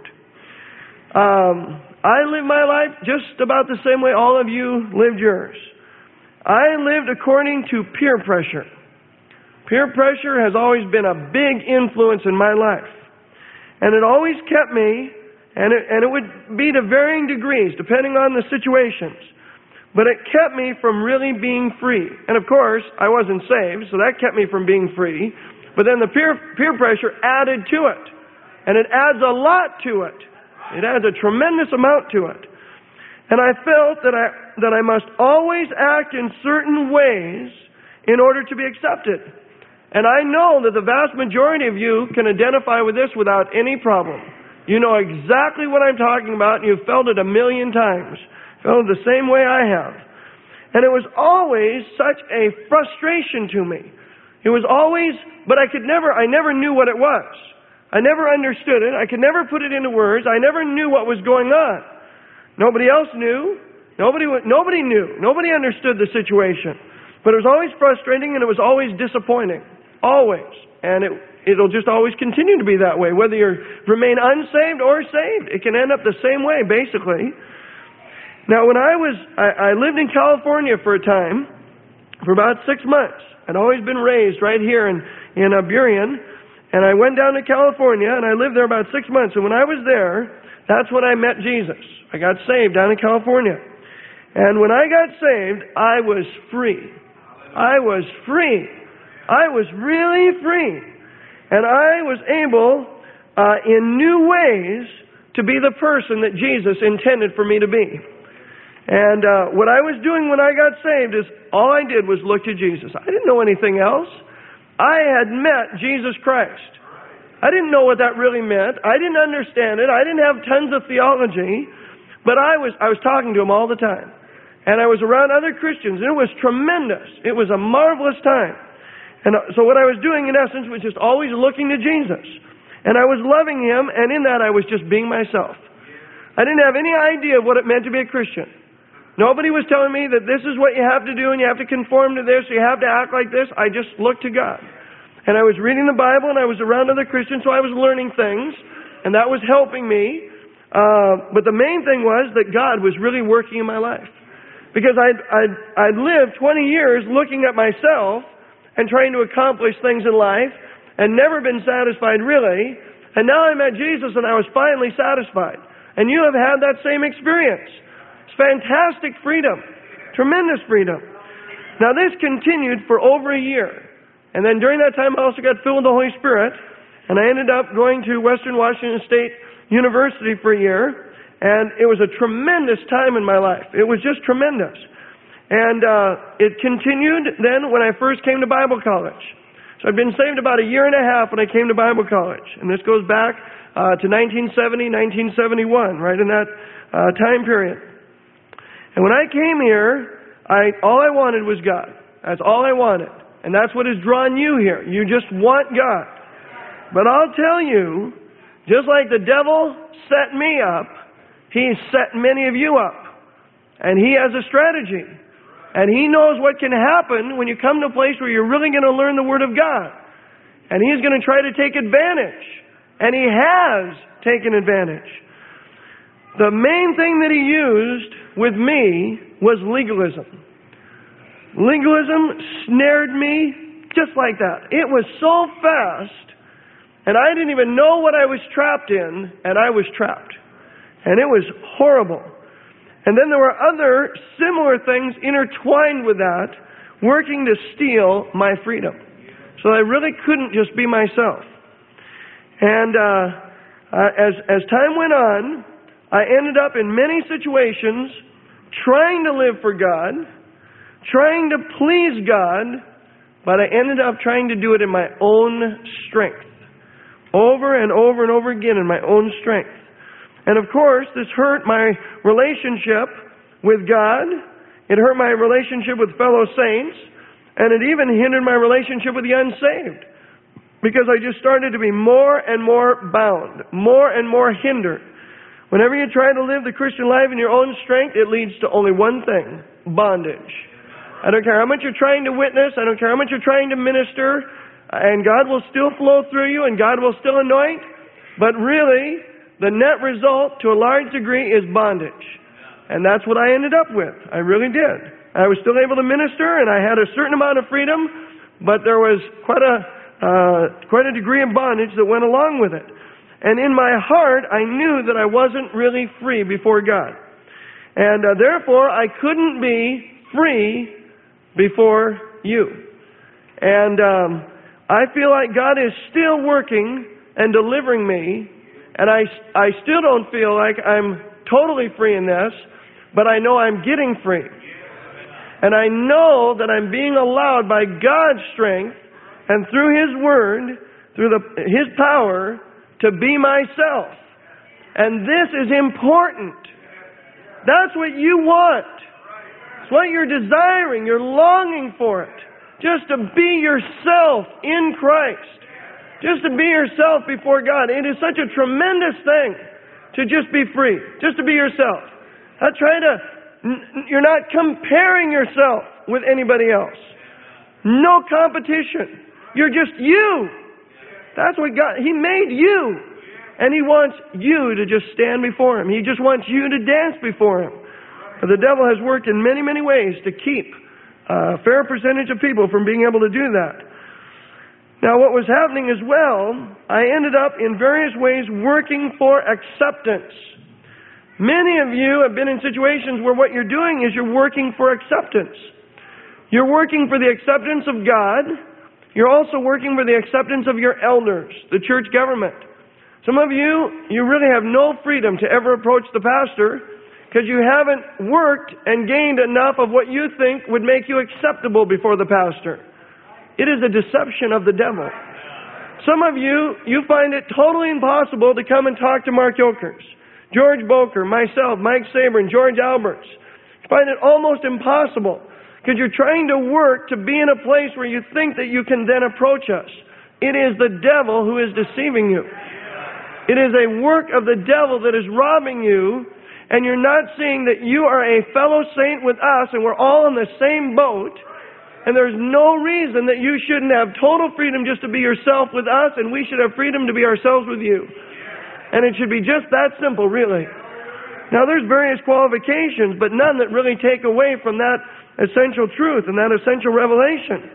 Um, I lived my life just about the same way all of you lived yours. I lived according to peer pressure. Peer pressure has always been a big influence in my life. And it always kept me, and it, and it would be to varying degrees, depending on the situations. But it kept me from really being free. And of course, I wasn't saved, so that kept me from being free. But then the peer, peer pressure added to it. And it adds a lot to it. It adds a tremendous amount to it. And I felt that I, that I must always act in certain ways in order to be accepted. And I know that the vast majority of you can identify with this without any problem. You know exactly what I'm talking about, and you've felt it a million times. Felt it the same way I have. And it was always such a frustration to me. It was always, but I could never, I never knew what it was. I never understood it. I could never put it into words. I never knew what was going on. Nobody else knew. Nobody, nobody knew. Nobody understood the situation. But it was always frustrating and it was always disappointing. Always. And it, it'll just always continue to be that way. Whether you remain unsaved or saved, it can end up the same way, basically. Now, when I was, I, I lived in California for a time, for about six months. I'd always been raised right here in, in uh, Burien. And I went down to California and I lived there about six months. And when I was there, that's when I met Jesus. I got saved down in California. And when I got saved, I was free. I was free. I was really free. And I was able, uh, in new ways, to be the person that Jesus intended for me to be. And uh, what I was doing when I got saved is all I did was look to Jesus. I didn't know anything else. I had met Jesus Christ. I didn't know what that really meant. I didn't understand it. I didn't have tons of theology. But I was, I was talking to Him all the time. And I was around other Christians. And it was tremendous. It was a marvelous time. And so what I was doing, in essence, was just always looking to Jesus. And I was loving Him, and in that I was just being myself. I didn't have any idea of what it meant to be a Christian. Nobody was telling me that this is what you have to do, and you have to conform to this, you have to act like this. I just looked to God. And I was reading the Bible, and I was around other Christians, so I was learning things, and that was helping me. Uh, but the main thing was that God was really working in my life. Because I'd, I'd, I'd lived twenty years looking at myself, and trying to accomplish things in life, and never been satisfied really. And now I met Jesus and I was finally satisfied. And you have had that same experience. It's fantastic freedom. Tremendous freedom. Now this continued for over a year. And then during that time I also got filled with the Holy Spirit. And I ended up going to Western Washington State University for a year. And it was a tremendous time in my life. It was just tremendous. And uh, it continued then when I first came to Bible college. So I'd been saved about a year and a half when I came to Bible college. And this goes back uh, to nineteen seventy, nineteen seventy-one, right in that uh, time period. And when I came here, I all I wanted was God. That's all I wanted. And that's what has drawn you here. You just want God. But I'll tell you, just like the devil set me up, he's set many of you up. And he has a strategy. And he knows what can happen when you come to a place where you're really going to learn the Word of God. And he's going to try to take advantage. And he has taken advantage. The main thing that he used with me was legalism. Legalism snared me just like that. It was so fast, and I didn't even know what I was trapped in, and I was trapped. And it was horrible. And then there were other similar things intertwined with that, working to steal my freedom. So I really couldn't just be myself. And uh, uh, as, as time went on, I ended up in many situations trying to live for God, trying to please God, but I ended up trying to do it in my own strength. Over and over and over again in my own strength. And of course, this hurt my relationship with God. It hurt my relationship with fellow saints. And it even hindered my relationship with the unsaved. Because I just started to be more and more bound. More and more hindered. Whenever you try to live the Christian life in your own strength, it leads to only one thing. Bondage. I don't care how much you're trying to witness. I don't care how much you're trying to minister. And God will still flow through you. And God will still anoint. But really, the net result, to a large degree, is bondage. And that's what I ended up with. I really did. I was still able to minister, and I had a certain amount of freedom, but there was quite a uh, quite a degree of bondage that went along with it. And in my heart, I knew that I wasn't really free before God. And uh, therefore, I couldn't be free before you. And um, I feel like God is still working and delivering me. And I, I still don't feel like I'm totally free in this, but I know I'm getting free. And I know that I'm being allowed by God's strength and through His Word, through the, His power, to be myself. And this is important. That's what you want. It's what you're desiring. You're longing for it. Just to be yourself in Christ. Just to be yourself before God. It is such a tremendous thing to just be free. Just to be yourself. Not trying to, you're not comparing yourself with anybody else. No competition. You're just you. That's what God, He made you. And He wants you to just stand before Him. He just wants you to dance before Him. But the devil has worked in many, many ways to keep a fair percentage of people from being able to do that. Now, what was happening as well, I ended up in various ways working for acceptance. Many of you have been in situations where what you're doing is you're working for acceptance. You're working for the acceptance of God. You're also working for the acceptance of your elders, the church government. Some of you, you really have no freedom to ever approach the pastor because you haven't worked and gained enough of what you think would make you acceptable before the pastor. It is a deception of the devil. Some of you, you find it totally impossible to come and talk to Mark Yokers, George Boker, myself, Mike Saber, and George Alberts. You find it almost impossible because you're trying to work to be in a place where you think that you can then approach us. It is the devil who is deceiving you. It is a work of the devil that is robbing you, and you're not seeing that you are a fellow saint with us and we're all in the same boat. And there's no reason that you shouldn't have total freedom just to be yourself with us, and we should have freedom to be ourselves with you. And it should be just that simple, really. Now, there's various qualifications, but none that really take away from that essential truth and that essential revelation.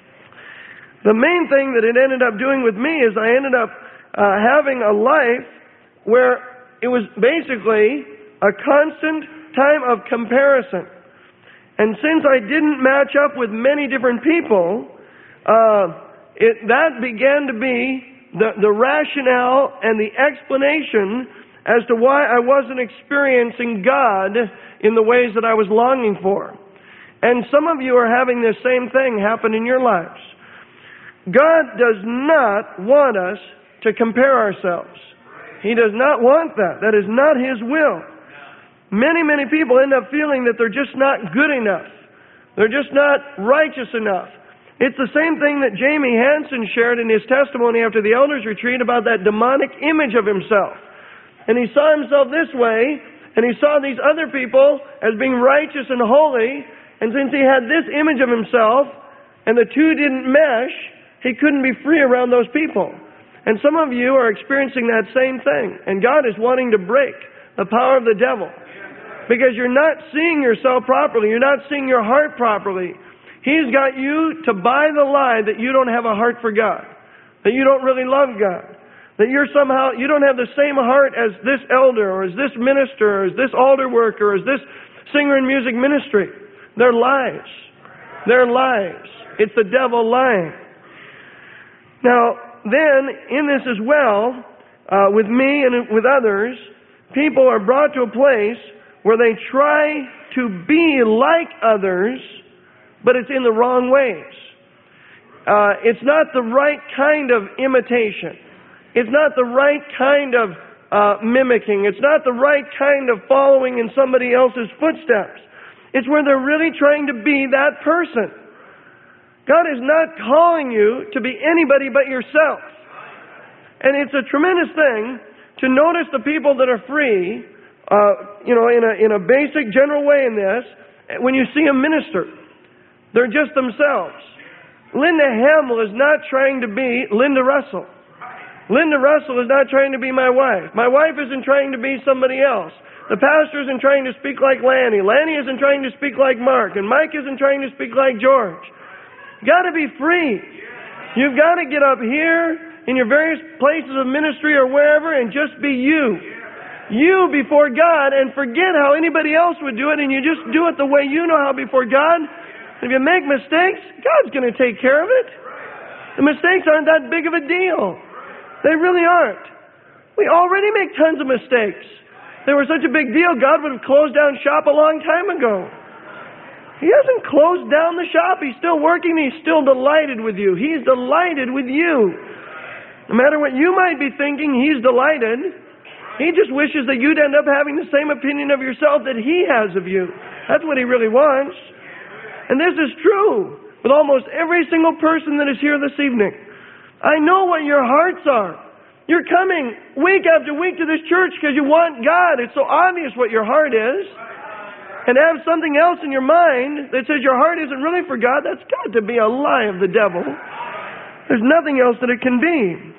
The main thing that it ended up doing with me is I ended up uh, having a life where it was basically a constant time of comparison. And since I didn't match up with many different people, uh, it, that began to be the, the rationale and the explanation as to why I wasn't experiencing God in the ways that I was longing for. And some of you are having this same thing happen in your lives. God does not want us to compare ourselves. He does not want that. That is not His will. Many, many people end up feeling that they're just not good enough. They're just not righteous enough. It's the same thing that Jamie Hansen shared in his testimony after the elders retreat about that demonic image of himself. And he saw himself this way, and he saw these other people as being righteous and holy, and since he had this image of himself, and the two didn't mesh, he couldn't be free around those people. And some of you are experiencing that same thing, and God is wanting to break the power of the devil. Because you're not seeing yourself properly. You're not seeing your heart properly. He's got you to buy the lie that you don't have a heart for God. That you don't really love God. That you're somehow, you don't have the same heart as this elder, or as this minister, or as this altar worker, or as this singer in music ministry. They're lies. They're lies. It's the devil lying. Now, then, in this as well, uh, with me and with others, people are brought to a place where they try to be like others, but it's in the wrong ways. Uh, it's not the right kind of imitation. It's not the right kind of uh, mimicking. It's not the right kind of following in somebody else's footsteps. It's where they're really trying to be that person. God is not calling you to be anybody but yourself. And it's a tremendous thing to notice the people that are free, Uh, you know, in a in a basic general way in this, when you see a minister, they're just themselves. Linda Hamill is not trying to be Linda Russell. Linda Russell is not trying to be my wife. My wife isn't trying to be somebody else. The pastor isn't trying to speak like Lanny. Lanny isn't trying to speak like Mark. And Mike isn't trying to speak like George. You've got to be free. You've got to get up here in your various places of ministry or wherever and just be you. You before God, and forget how anybody else would do it, and you just do it the way you know how before God. If you make mistakes, God's going to take care of it. The mistakes aren't that big of a deal. They really aren't. We already make tons of mistakes. If they were such a big deal, God would have closed down shop a long time ago. He hasn't closed down the shop. He's still working. He's still delighted with you. He's delighted with you. No matter what you might be thinking, He's delighted. He just wishes that you'd end up having the same opinion of yourself that He has of you. That's what He really wants. And this is true with almost every single person that is here this evening. I know what your hearts are. You're coming week after week to this church because you want God. It's so obvious what your heart is. And to have something else in your mind that says your heart isn't really for God, that's got to be a lie of the devil. There's nothing else that it can be.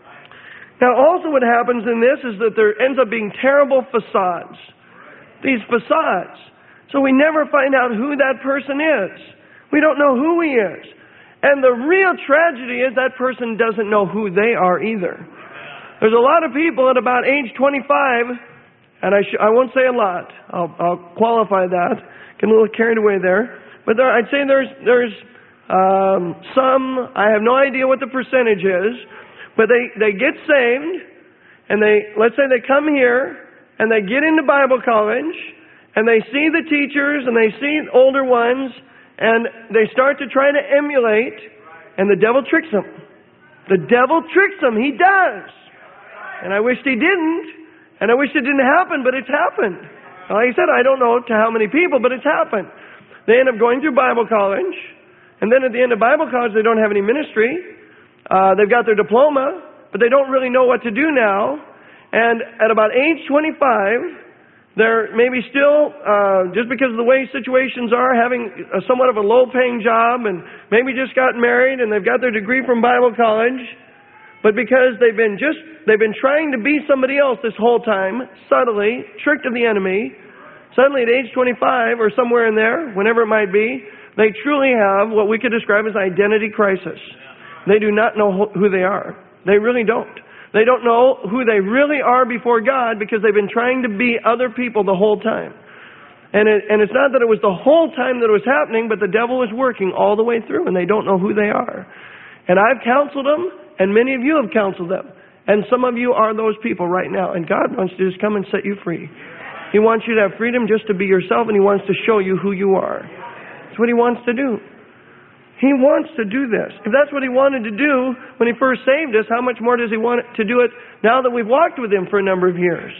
Now, also what happens in this is that there ends up being terrible facades. These facades. So we never find out who that person is. We don't know who he is. And the real tragedy is that person doesn't know who they are either. There's a lot of people at about age twenty-five, and I, sh- I won't say a lot. I'll, I'll qualify that. Get a little carried away there. But there, I'd say there's, there's um, some, I have no idea what the percentage is, but they, they get saved, and they, let's say they come here, and they get into Bible college, and they see the teachers, and they see older ones, and they start to try to emulate, and the devil tricks them. The devil tricks them. He does. And I wished he didn't, and I wish it didn't happen, but it's happened. Like I said, I don't know to how many people, but it's happened. They end up going through Bible college, and then at the end of Bible college, they don't have any ministry. Uh, they've got their diploma, but they don't really know what to do now. And at about age twenty-five, they're maybe still, uh, just because of the way situations are, having a somewhat of a low-paying job, and maybe just got married, and they've got their degree from Bible college. But because they've been just, they've been trying to be somebody else this whole time, subtly, tricked of the enemy, suddenly at age twenty-five or somewhere in there, whenever it might be, they truly have what we could describe as identity crisis. They do not know who they are. They really don't. They don't know who they really are before God because they've been trying to be other people the whole time. And it, and it's not that it was the whole time that it was happening, but the devil is working all the way through, and they don't know who they are. And I've counseled them, and many of you have counseled them. And some of you are those people right now. And God wants to just come and set you free. He wants you to have freedom just to be yourself, and He wants to show you who you are. That's what He wants to do. He wants to do this. If that's what He wanted to do when He first saved us, how much more does He want to do it now that we've walked with Him for a number of years?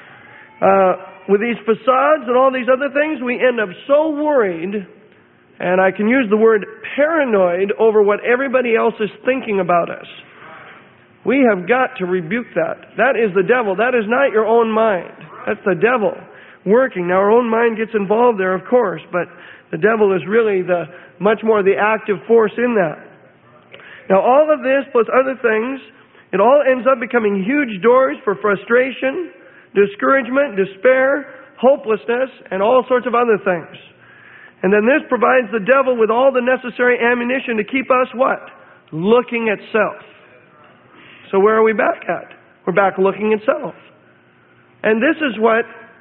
Uh, with these facades and all these other things, we end up so worried, and I can use the word paranoid, over what everybody else is thinking about us. We have got to rebuke that. That is the devil. That is not your own mind. That's the devil working. Now, our own mind gets involved there, of course, but the devil is really the much more the active force in that. Now, all of this plus other things, it all ends up becoming huge doors for frustration, discouragement, despair, hopelessness, and all sorts of other things. And then this provides the devil with all the necessary ammunition to keep us what? Looking at self. So where are we back at? We're back looking at self. And this is what,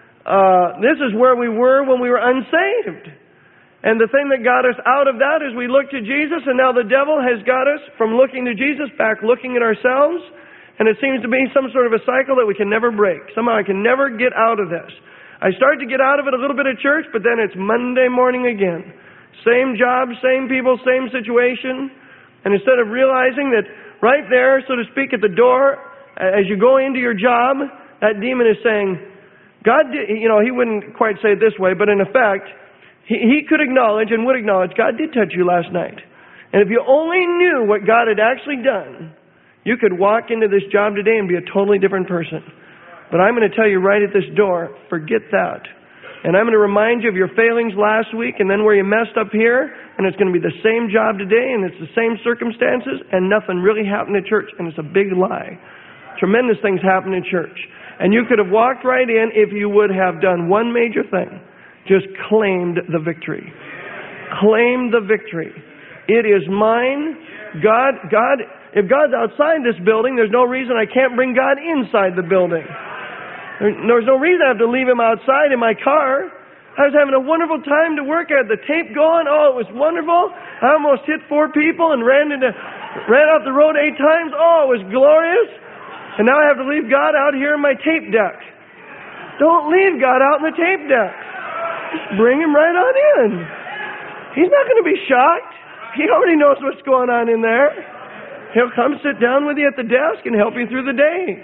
uh, this is where we were when we were unsaved. And the thing that got us out of that is we looked to Jesus, and now the devil has got us from looking to Jesus back looking at ourselves. And it seems to be some sort of a cycle that we can never break. Somehow I can never get out of this. I start to get out of it a little bit at church, but then it's Monday morning again. Same job, same people, same situation. And instead of realizing that right there, so to speak, at the door, as you go into your job, that demon is saying, God did, you know, he wouldn't quite say it this way, but in effect, he, he could acknowledge and would acknowledge, God did touch you last night. And if you only knew what God had actually done, you could walk into this job today and be a totally different person. But I'm going to tell you right at this door, forget that. And I'm going to remind you of your failings last week and then where you messed up here, and it's going to be the same job today, and it's the same circumstances, and nothing really happened at church, and it's a big lie. Tremendous things happen in church. And you could have walked right in if you would have done one major thing. Just claimed the victory. Claimed the victory. It is mine. God, God, if God's outside this building, there's no reason I can't bring God inside the building. There's no reason I have to leave Him outside in my car. I was having a wonderful time to work. I had the tape going. Oh, it was wonderful. I almost hit four people and ran into, ran off the road eight times. Oh, it was glorious. And now I have to leave God out here in my tape deck. Don't leave God out in the tape deck. Just bring Him right on in. He's not going to be shocked. He already knows what's going on in there. He'll come sit down with you at the desk and help you through the day.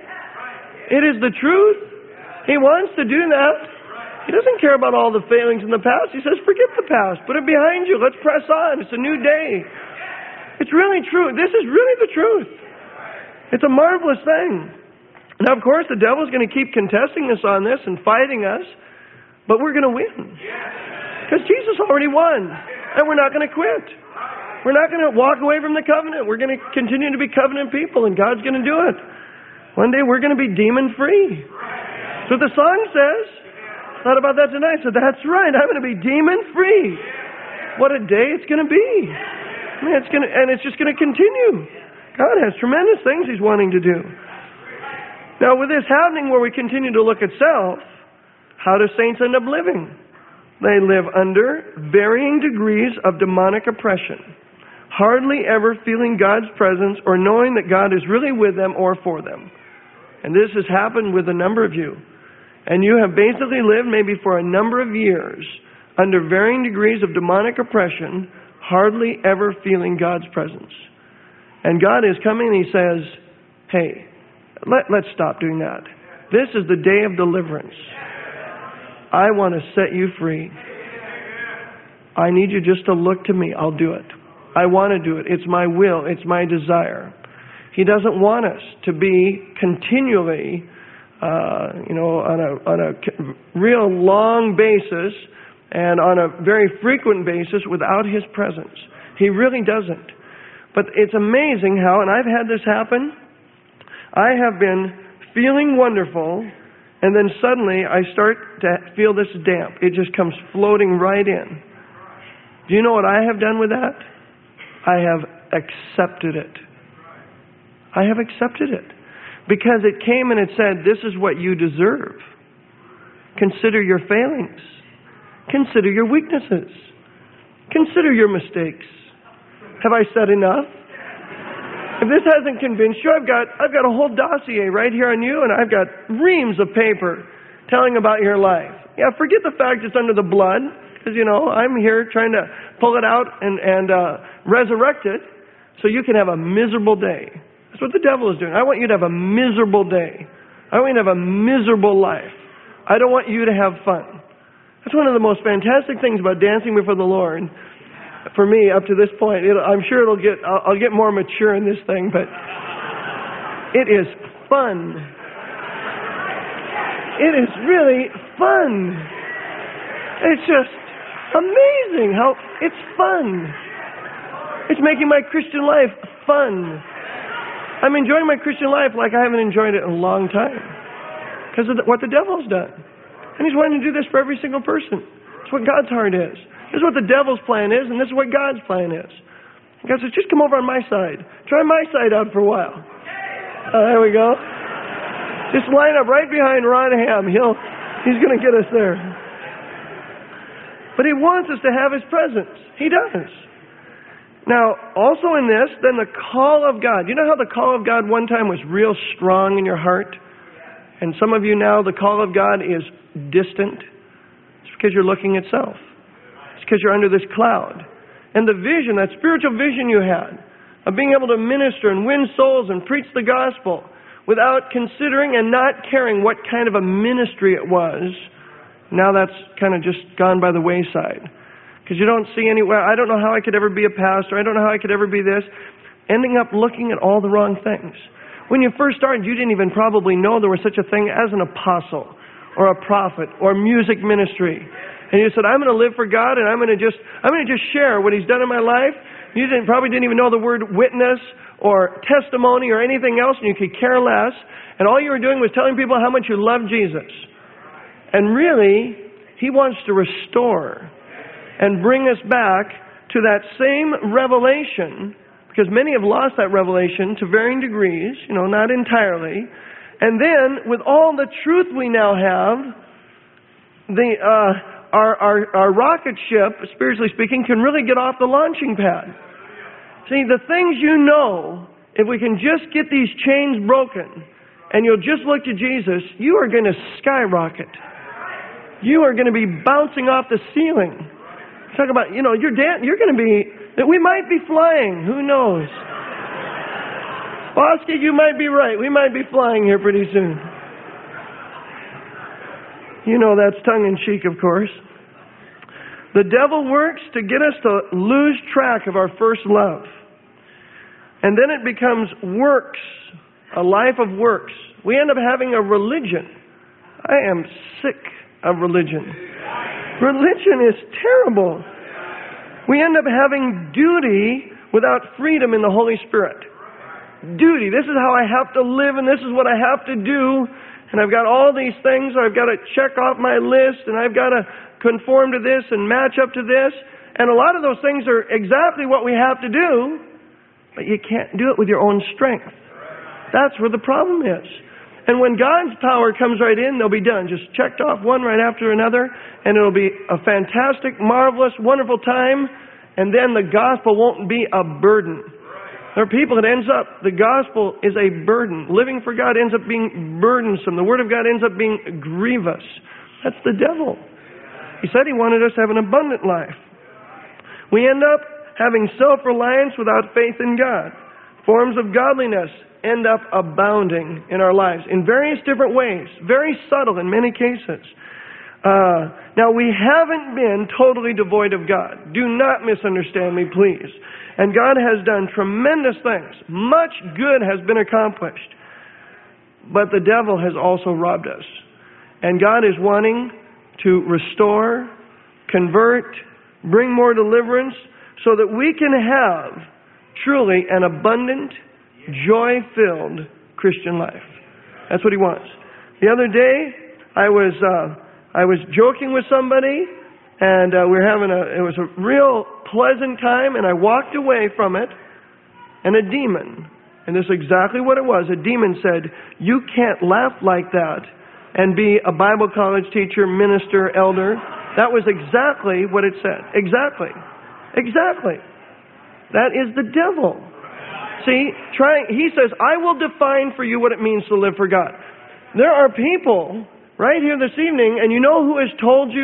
It is the truth. He wants to do that. He doesn't care about all the failings in the past. He says, forget the past. Put it behind you. Let's press on. It's a new day. It's really true. This is really the truth. It's a marvelous thing. Now, of course, the devil's going to keep contesting us on this and fighting us, but we're going to win. Because Jesus already won. And we're not going to quit. We're not going to walk away from the covenant. We're going to continue to be covenant people, and God's going to do it. One day we're going to be demon-free. That's what the song says. Thought about that tonight. So that's right. I'm going to be demon-free. What a day it's going to be. I mean, it's going to, and it's just going to continue. God has tremendous things He's wanting to do. Now, with this happening where we continue to look at self, how do saints end up living? They live under varying degrees of demonic oppression, hardly ever feeling God's presence or knowing that God is really with them or for them. And this has happened with a number of you. And you have basically lived maybe for a number of years under varying degrees of demonic oppression, hardly ever feeling God's presence. And God is coming and He says, hey, let, let's stop doing that. This is the day of deliverance. I want to set you free. I need you just to look to me. I'll do it. I want to do it. It's my will. It's my desire. He doesn't want us to be continually, uh, you know, on a on a real long basis and on a very frequent basis without His presence. He really doesn't. But it's amazing how, and I've had this happen, I have been feeling wonderful, and then suddenly I start to feel this damp. It just comes floating right in. Do you know what I have done with that? I have accepted it. I have accepted it. Because it came and it said, this is what you deserve. Consider your failings. Consider your weaknesses. Consider your mistakes. Have I said enough? If this hasn't convinced you, I've got I've got a whole dossier right here on you, and I've got reams of paper telling about your life. Yeah, forget the fact it's under the blood. Because, you know, I'm here trying to pull it out and, and uh, resurrect it so you can have a miserable day. That's what the devil is doing. I want you to have a miserable day. I want you to have a miserable life. I don't want you to have fun. That's one of the most fantastic things about dancing before the Lord. For me, up to this point, it'll, I'm sure it'll get, I'll, I'll get more mature in this thing, but it is fun. It is really fun. It's just amazing how it's fun. It's making my Christian life fun. I'm enjoying my Christian life like I haven't enjoyed it in a long time because of the, what the devil's done. And he's wanting to do this for every single person. It's what God's heart is. This is what the devil's plan is, and this is what God's plan is. And God says, just come over on my side. Try my side out for a while. Uh, there we go. Just line up right behind Ron Ham. He'll, he's going to get us there. But he wants us to have his presence. He does. Now, also in this, then the call of God. You know how the call of God one time was real strong in your heart? And some of you now, the call of God is distant. It's because you're looking at self. It's because you're under this cloud. And the vision, that spiritual vision you had of being able to minister and win souls and preach the gospel without considering and not caring what kind of a ministry it was, now that's kind of just gone by the wayside. Because you don't see anywhere, I don't know how I could ever be a pastor, I don't know how I could ever be this. Ending up looking at all the wrong things. When you first started, you didn't even probably know there was such a thing as an apostle or a prophet or music ministry. And you said, I'm going to live for God and I'm going to just, I'm going to just share what He's done in my life. You didn't, probably didn't even know the word witness or testimony or anything else, and you could care less. And all you were doing was telling people how much you love Jesus. And really, He wants to restore and bring us back to that same revelation, because many have lost that revelation to varying degrees, you know, not entirely. And then, with all the truth we now have, the uh, our, our, our rocket ship, spiritually speaking, can really get off the launching pad. See, the things you know, if we can just get these chains broken, and you'll just look to Jesus, you are going to skyrocket. You are going to be bouncing off the ceiling. Talk about, you know, you're dan- you're going to be, that we might be flying. Who knows? Bosky, you might be right. We might be flying here pretty soon. You know that's tongue-in-cheek, of course. The devil works to get us to lose track of our first love. And then it becomes works, a life of works. We end up having a religion. I am sick of religion. Religion is terrible. We end up having duty without freedom in the Holy Spirit. Duty. This is how I have to live, and this is what I have to do. And I've got all these things I've got to check off my list, and I've got to conform to this and match up to this. And a lot of those things are exactly what we have to do, but you can't do it with your own strength. That's where the problem is. And when God's power comes right in, they'll be done. Just checked off one right after another, and it'll be a fantastic, marvelous, wonderful time, and then the gospel won't be a burden. There are people that ends up, the gospel is a burden. Living for God ends up being burdensome. The Word of God ends up being grievous. That's the devil. He said He wanted us to have an abundant life. We end up having self-reliance without faith in God. Forms of godliness end up abounding in our lives in various different ways, very subtle in many cases. Uh, now, we haven't been totally devoid of God. Do not misunderstand me, please. And God has done tremendous things. Much good has been accomplished. But the devil has also robbed us. And God is wanting to restore, convert, bring more deliverance, so that we can have truly an abundant, joy-filled Christian life. That's what He wants. The other day, I was uh, I was joking with somebody, and uh, we were having a, it was a real pleasant time, and I walked away from it, and a demon, and this is exactly what it was, a demon said, you can't laugh like that and be a Bible college teacher, minister, elder. That was exactly what it said. Exactly. Exactly. That is the devil. See, try, he says, I will define for you what it means to live for God. There are people right here this evening, and you know who has told you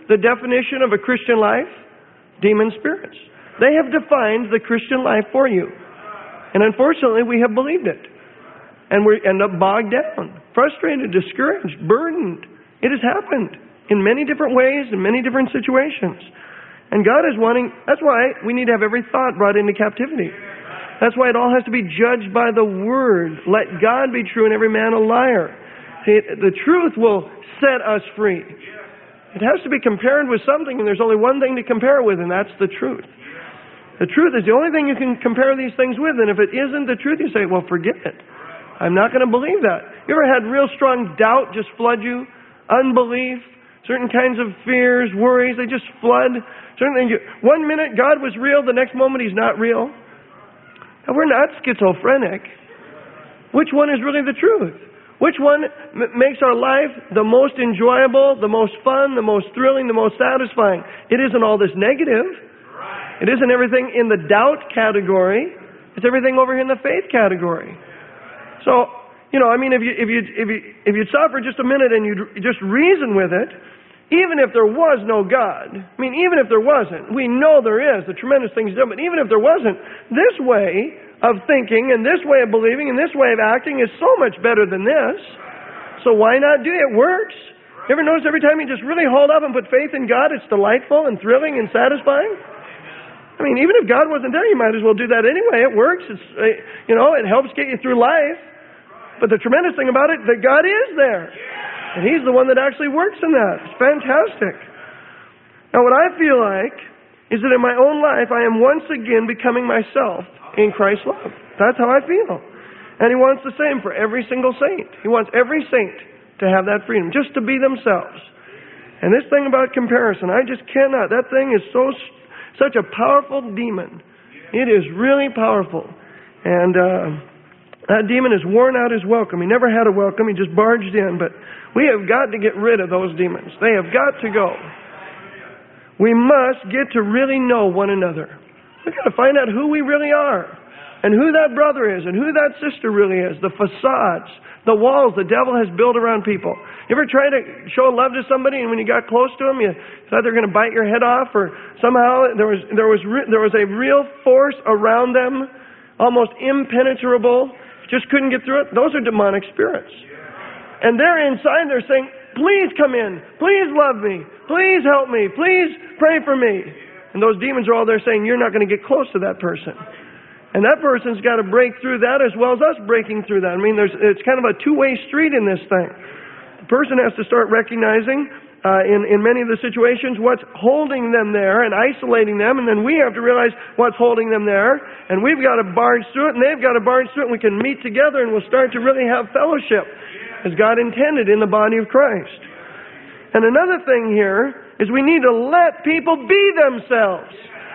the definition of a Christian life? Demon spirits. They have defined the Christian life for you. And unfortunately, we have believed it. And we end up bogged down, frustrated, discouraged, burdened. It has happened in many different ways, in many different situations. And God is wanting, that's why we need to have every thought brought into captivity. That's why it all has to be judged by the Word. Let God be true and every man a liar. See, the truth will set us free. It has to be compared with something, and there's only one thing to compare it with, and that's the truth. The truth is the only thing you can compare these things with, and if it isn't the truth, you say, well, forget it. I'm not going to believe that. You ever had real strong doubt just flood you? Unbelief, certain kinds of fears, worries, they just flood. Certain things. You, one minute God was real, the next moment He's not real. Now, we're not schizophrenic. Which one is really the truth? Which one m- makes our life the most enjoyable, the most fun, the most thrilling, the most satisfying? It isn't all this negative. It isn't everything in the doubt category. It's everything over here in the faith category. So, you know, I mean, if you if you if you if you'd stop for just a minute and you'd just reason with it, even if there was no God, I mean, even if there wasn't, we know there is, the tremendous things He's done, but even if there wasn't, this way of thinking and this way of believing and this way of acting is so much better than this. So why not do it? It works. You ever notice every time you just really hold up and put faith in God, it's delightful and thrilling and satisfying? I mean, even if God wasn't there, you might as well do that anyway. It works. It's, you know, it helps get you through life. But the tremendous thing about it, that God is there. And He's the one that actually works in that. It's fantastic. Now, what I feel like is that in my own life, I am once again becoming myself in Christ's love. That's how I feel. And He wants the same for every single saint. He wants every saint to have that freedom, just to be themselves. And this thing about comparison, I just cannot. That thing is so such a powerful demon. It is really powerful. And uh, that demon has worn out his welcome. He never had a welcome. He just barged in. But we have got to get rid of those demons. They have got to go. We must get to really know one another. We've got to find out who we really are. And who that brother is. And who that sister really is. The facades. The walls the devil has built around people. You ever try to show love to somebody and when you got close to them, you thought they were going to bite your head off, or somehow there was there was re- there was a real force around them, almost impenetrable, just couldn't get through it? Those are demonic spirits. And they're inside, they're saying, please come in, please love me, please help me, please pray for me. And those demons are all there saying, you're not going to get close to that person. And that person's got to break through that as well as us breaking through that. I mean, there's it's kind of a two-way street in this thing. The person has to start recognizing uh, in, in many of the situations what's holding them there and isolating them, and then we have to realize what's holding them there, and we've got to barge through it, and they've got to barge through it, and we can meet together, and we'll start to really have fellowship as God intended in the body of Christ. And another thing here is we need to let people be themselves.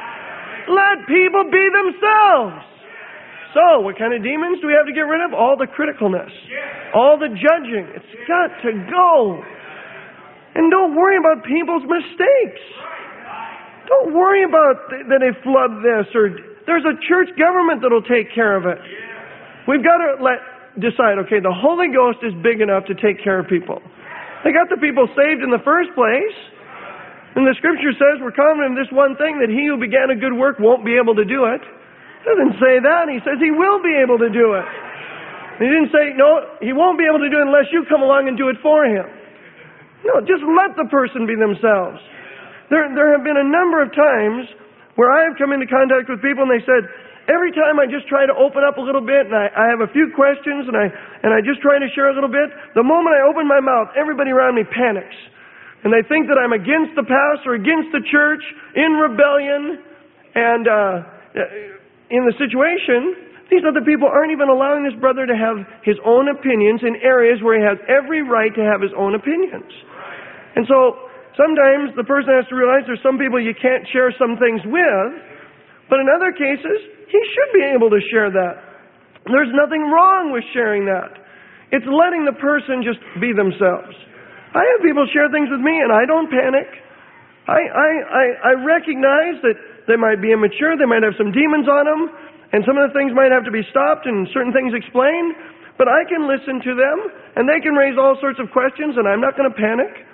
Let people be themselves. So, what kind of demons do we have to get rid of? All the criticalness. All the judging. It's got to go. And don't worry about people's mistakes. Don't worry about th- that they flood this, or there's a church government that'll take care of it. We've got to let decide, okay, the Holy Ghost is big enough to take care of people. They got the people saved in the first place. And the Scripture says we're confident in this one thing, that He who began a good work won't be able to do it. He doesn't say that. He says He will be able to do it. He didn't say, no, He won't be able to do it unless you come along and do it for Him. No, just let the person be themselves. There, there have been a number of times where I have come into contact with people and they said, every time I just try to open up a little bit and I, I have a few questions and I, and I just try to share a little bit, the moment I open my mouth, everybody around me panics. And they think that I'm against the pastor, against the church, in rebellion, and uh, in the situation, these other people aren't even allowing this brother to have his own opinions in areas where he has every right to have his own opinions. And so sometimes the person has to realize there's some people you can't share some things with, but in other cases, he should be able to share that. There's nothing wrong with sharing that. It's letting the person just be themselves. I have people share things with me and I don't panic. I, I, I, I recognize that they might be immature, they might have some demons on them, and some of the things might have to be stopped and certain things explained, but I can listen to them and they can raise all sorts of questions and I'm not going to panic.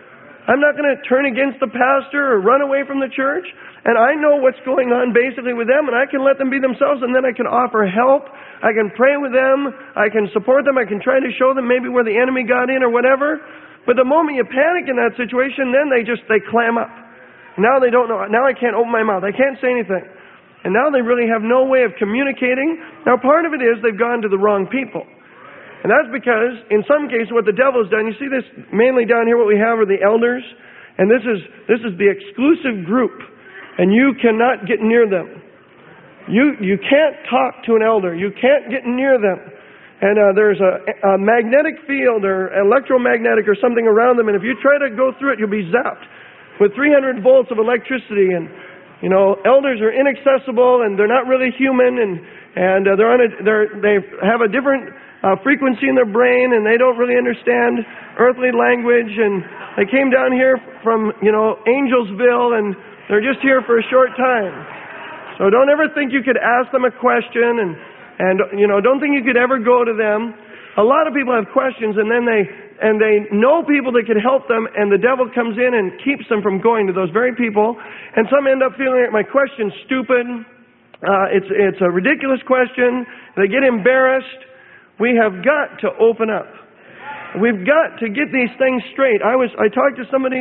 I'm not going to turn against the pastor or run away from the church. And I know what's going on basically with them, and I can let them be themselves, and then I can offer help. I can pray with them. I can support them. I can try to show them maybe where the enemy got in or whatever. But the moment you panic in that situation, then they just, they clam up. Now they don't know. Now I can't open my mouth. I can't say anything. And now they really have no way of communicating. Now part of it is they've gone to the wrong people. And that's because, in some cases, what the devil's done, you see this mainly down here, what we have are the elders. And this is this is the exclusive group. And you cannot get near them. You you can't talk to an elder. You can't get near them. And uh, there's a, a magnetic field or electromagnetic or something around them. And if you try to go through it, you'll be zapped with three hundred volts of electricity. And, you know, elders are inaccessible and they're not really human. And, and uh, they're on a, they're, they have a different Uh, frequency in their brain, and they don't really understand earthly language, and they came down here from, you know, Angelsville, and they're just here for a short time. So don't ever think you could ask them a question, and, and you know, don't think you could ever go to them. A lot of people have questions, and then they, and they know people that could help them, and the devil comes in and keeps them from going to those very people, and some end up feeling like my question's stupid, uh, it's, it's a ridiculous question, they get embarrassed. We have got to open up. We've got to get these things straight. I was I talked to somebody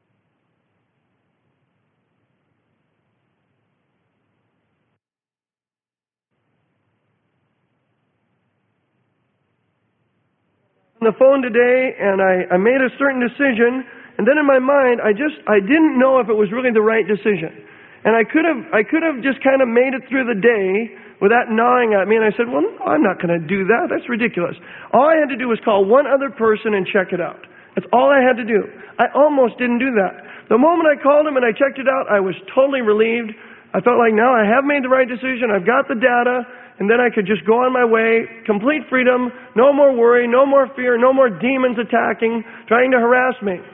on the phone today, and I, I made a certain decision, and then in my mind I just I didn't know if it was really the right decision. And I could have I could have just kind of made it through the day with that gnawing at me, and I said, well, no, I'm not going to do that. That's ridiculous. All I had to do was call one other person and check it out. That's all I had to do. I almost didn't do that. The moment I called him and I checked it out, I was totally relieved. I felt like now I have made the right decision. I've got the data, and then I could just go on my way, complete freedom, no more worry, no more fear, no more demons attacking, trying to harass me.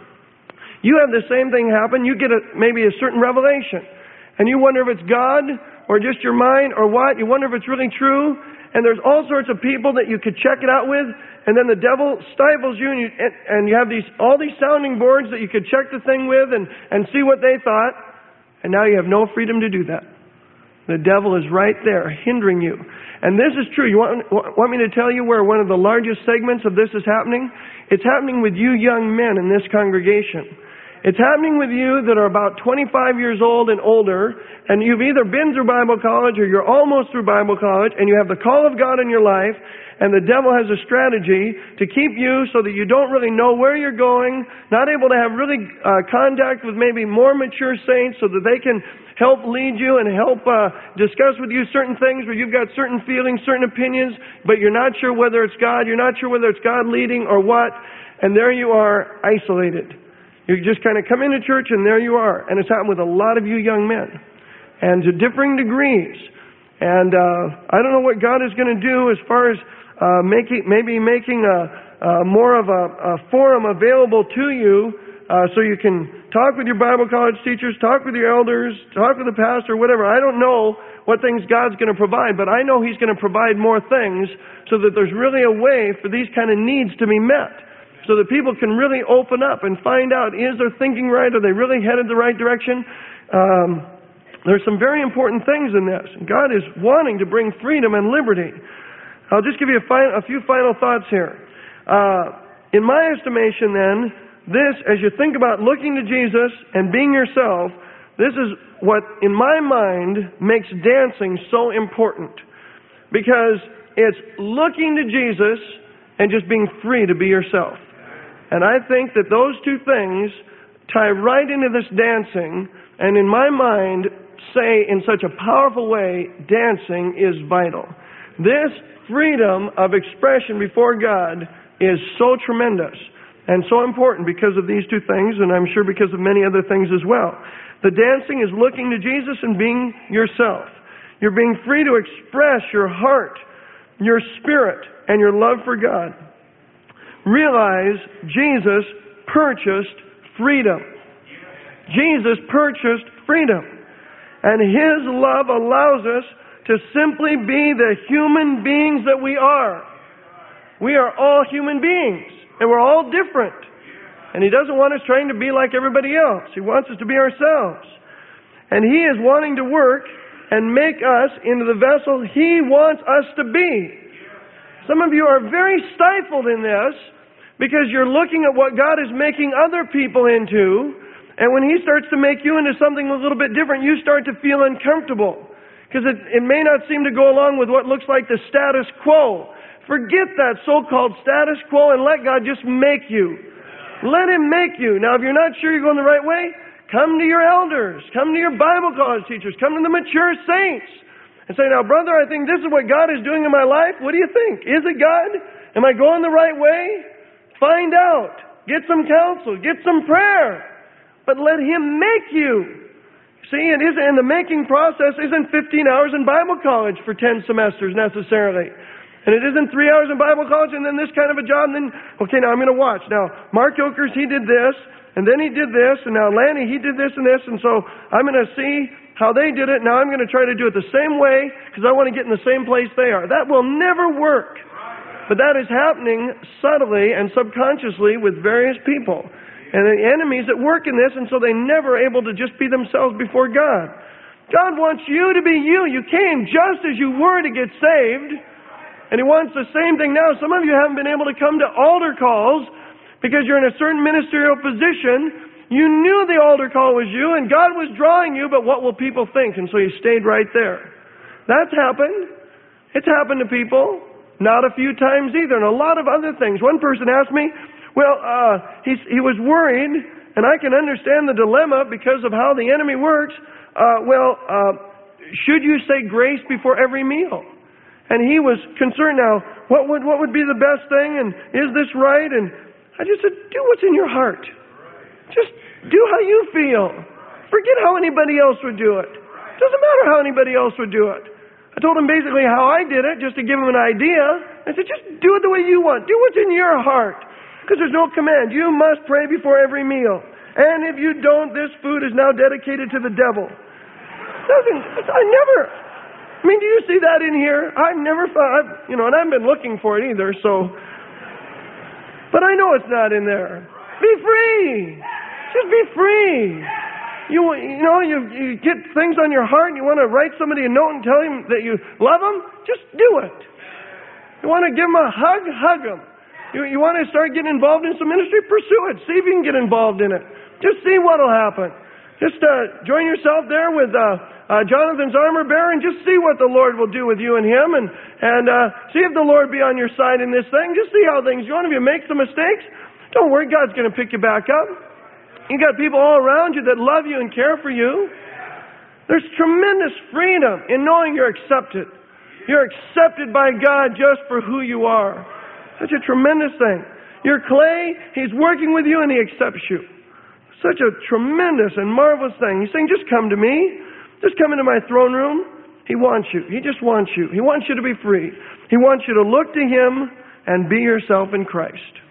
You have the same thing happen. You get a, maybe a certain revelation, and you wonder if it's God or just your mind, or what. You wonder if it's really true. And there's all sorts of people that you could check it out with, and then the devil stifles you, and you, and, and you have these all these sounding boards that you could check the thing with and, and see what they thought, and now you have no freedom to do that. The devil is right there, hindering you. And this is true. You want, want me to tell you where one of the largest segments of this is happening? It's happening with you young men in this congregation. It's happening with you that are about twenty-five years old and older, and you've either been through Bible college or you're almost through Bible college, and you have the call of God in your life, and the devil has a strategy to keep you so that you don't really know where you're going, not able to have really uh, contact with maybe more mature saints so that they can help lead you and help uh, discuss with you certain things where you've got certain feelings, certain opinions, but you're not sure whether it's God, you're not sure whether it's God leading or what, and there you are, isolated. You just kind of come into church and there you are. And it's happened with a lot of you young men. And to differing degrees. And uh, I don't know what God is going to do as far as uh, making, maybe making a, a more of a, a forum available to you uh, so you can talk with your Bible college teachers, talk with your elders, talk with the pastor, whatever. I don't know what things God's going to provide, but I know He's going to provide more things so that there's really a way for these kind of needs to be met. So that people can really open up and find out, is their thinking right? Are they really headed the right direction? Um, there's some very important things in this. God is wanting to bring freedom and liberty. I'll just give you a, fi- a few final thoughts here. Uh, in my estimation then, this, as you think about looking to Jesus and being yourself, this is what, in my mind, makes dancing so important. Because it's looking to Jesus and just being free to be yourself. And I think that those two things tie right into this dancing, and in my mind, say in such a powerful way, dancing is vital. This freedom of expression before God is so tremendous and so important because of these two things, and I'm sure because of many other things as well. The dancing is looking to Jesus and being yourself. You're being free to express your heart, your spirit, and your love for God. Realize Jesus purchased freedom. Jesus purchased freedom. And His love allows us to simply be the human beings that we are. We are all human beings, and we're all different. And He doesn't want us trying to be like everybody else. He wants us to be ourselves. And He is wanting to work and make us into the vessel He wants us to be. Some of you are very stifled in this because you're looking at what God is making other people into, and when He starts to make you into something a little bit different, you start to feel uncomfortable because it, it may not seem to go along with what looks like the status quo. Forget that so-called status quo and let God just make you. Let Him make you. Now, if you're not sure you're going the right way, come to your elders. Come to your Bible college teachers. Come to the mature saints. And say, now, brother, I think this is what God is doing in my life. What do you think? Is it God? Am I going the right way? Find out. Get some counsel. Get some prayer. But let Him make you. See, it isn't, and the making process isn't fifteen hours in Bible college for ten semesters necessarily. And it isn't three hours in Bible college and then this kind of a job and then, okay, now I'm going to watch. Now, Mark Yokers, he did this, and then he did this, and now Lanny, he did this and this, and so I'm going to see how they did it. Now I'm going to try to do it the same way because I want to get in the same place they are. That will never work. But that is happening subtly and subconsciously with various people. And the enemies that work in this, and so they're never able to just be themselves before God. God wants you to be you. You came just as you were to get saved. And He wants the same thing now. Some of you haven't been able to come to altar calls because you're in a certain ministerial position. You knew the altar call was you, and God was drawing you, but what will people think? And so you stayed right there. That's happened. It's happened to people. Not a few times either, and a lot of other things. One person asked me, well, uh, he's, he was worried, and I can understand the dilemma because of how the enemy works. Uh, well, uh, should you say grace before every meal? And he was concerned now, what would what would be the best thing, and is this right? And I just said, do what's in your heart. Just do how you feel. Forget how anybody else would do it. Doesn't matter how anybody else would do it. I told him basically how I did it, just to give him an idea. I said, just do it the way you want. Do what's in your heart. Because there's no command. You must pray before every meal. And if you don't, this food is now dedicated to the devil. Doesn't, I never... I mean, do you see that in here? I've never found, you know, and I haven't been looking for it either, so. But I know it's not in there. Be free. Just be free. You, you know, you, you get things on your heart and you want to write somebody a note and tell him that you love them, just do it. You want to give them a hug, hug them. You, you want to start getting involved in some ministry, pursue it. See if you can get involved in it. Just see what will happen. Just uh, join yourself there with uh, uh, Jonathan's armor bearer and just see what the Lord will do with you and him, and and uh, see if the Lord be on your side in this thing. Just see how things go. And if you make some mistakes, don't worry, God's going to pick you back up. You got people all around you that love you and care for you. There's tremendous freedom in knowing you're accepted. You're accepted by God just for who you are. Such a tremendous thing. You're clay, He's working with you, and He accepts you. Such a tremendous and marvelous thing. He's saying, just come to me. Just come into my throne room. He wants you. He just wants you. He wants you to be free. He wants you to look to Him and be yourself in Christ.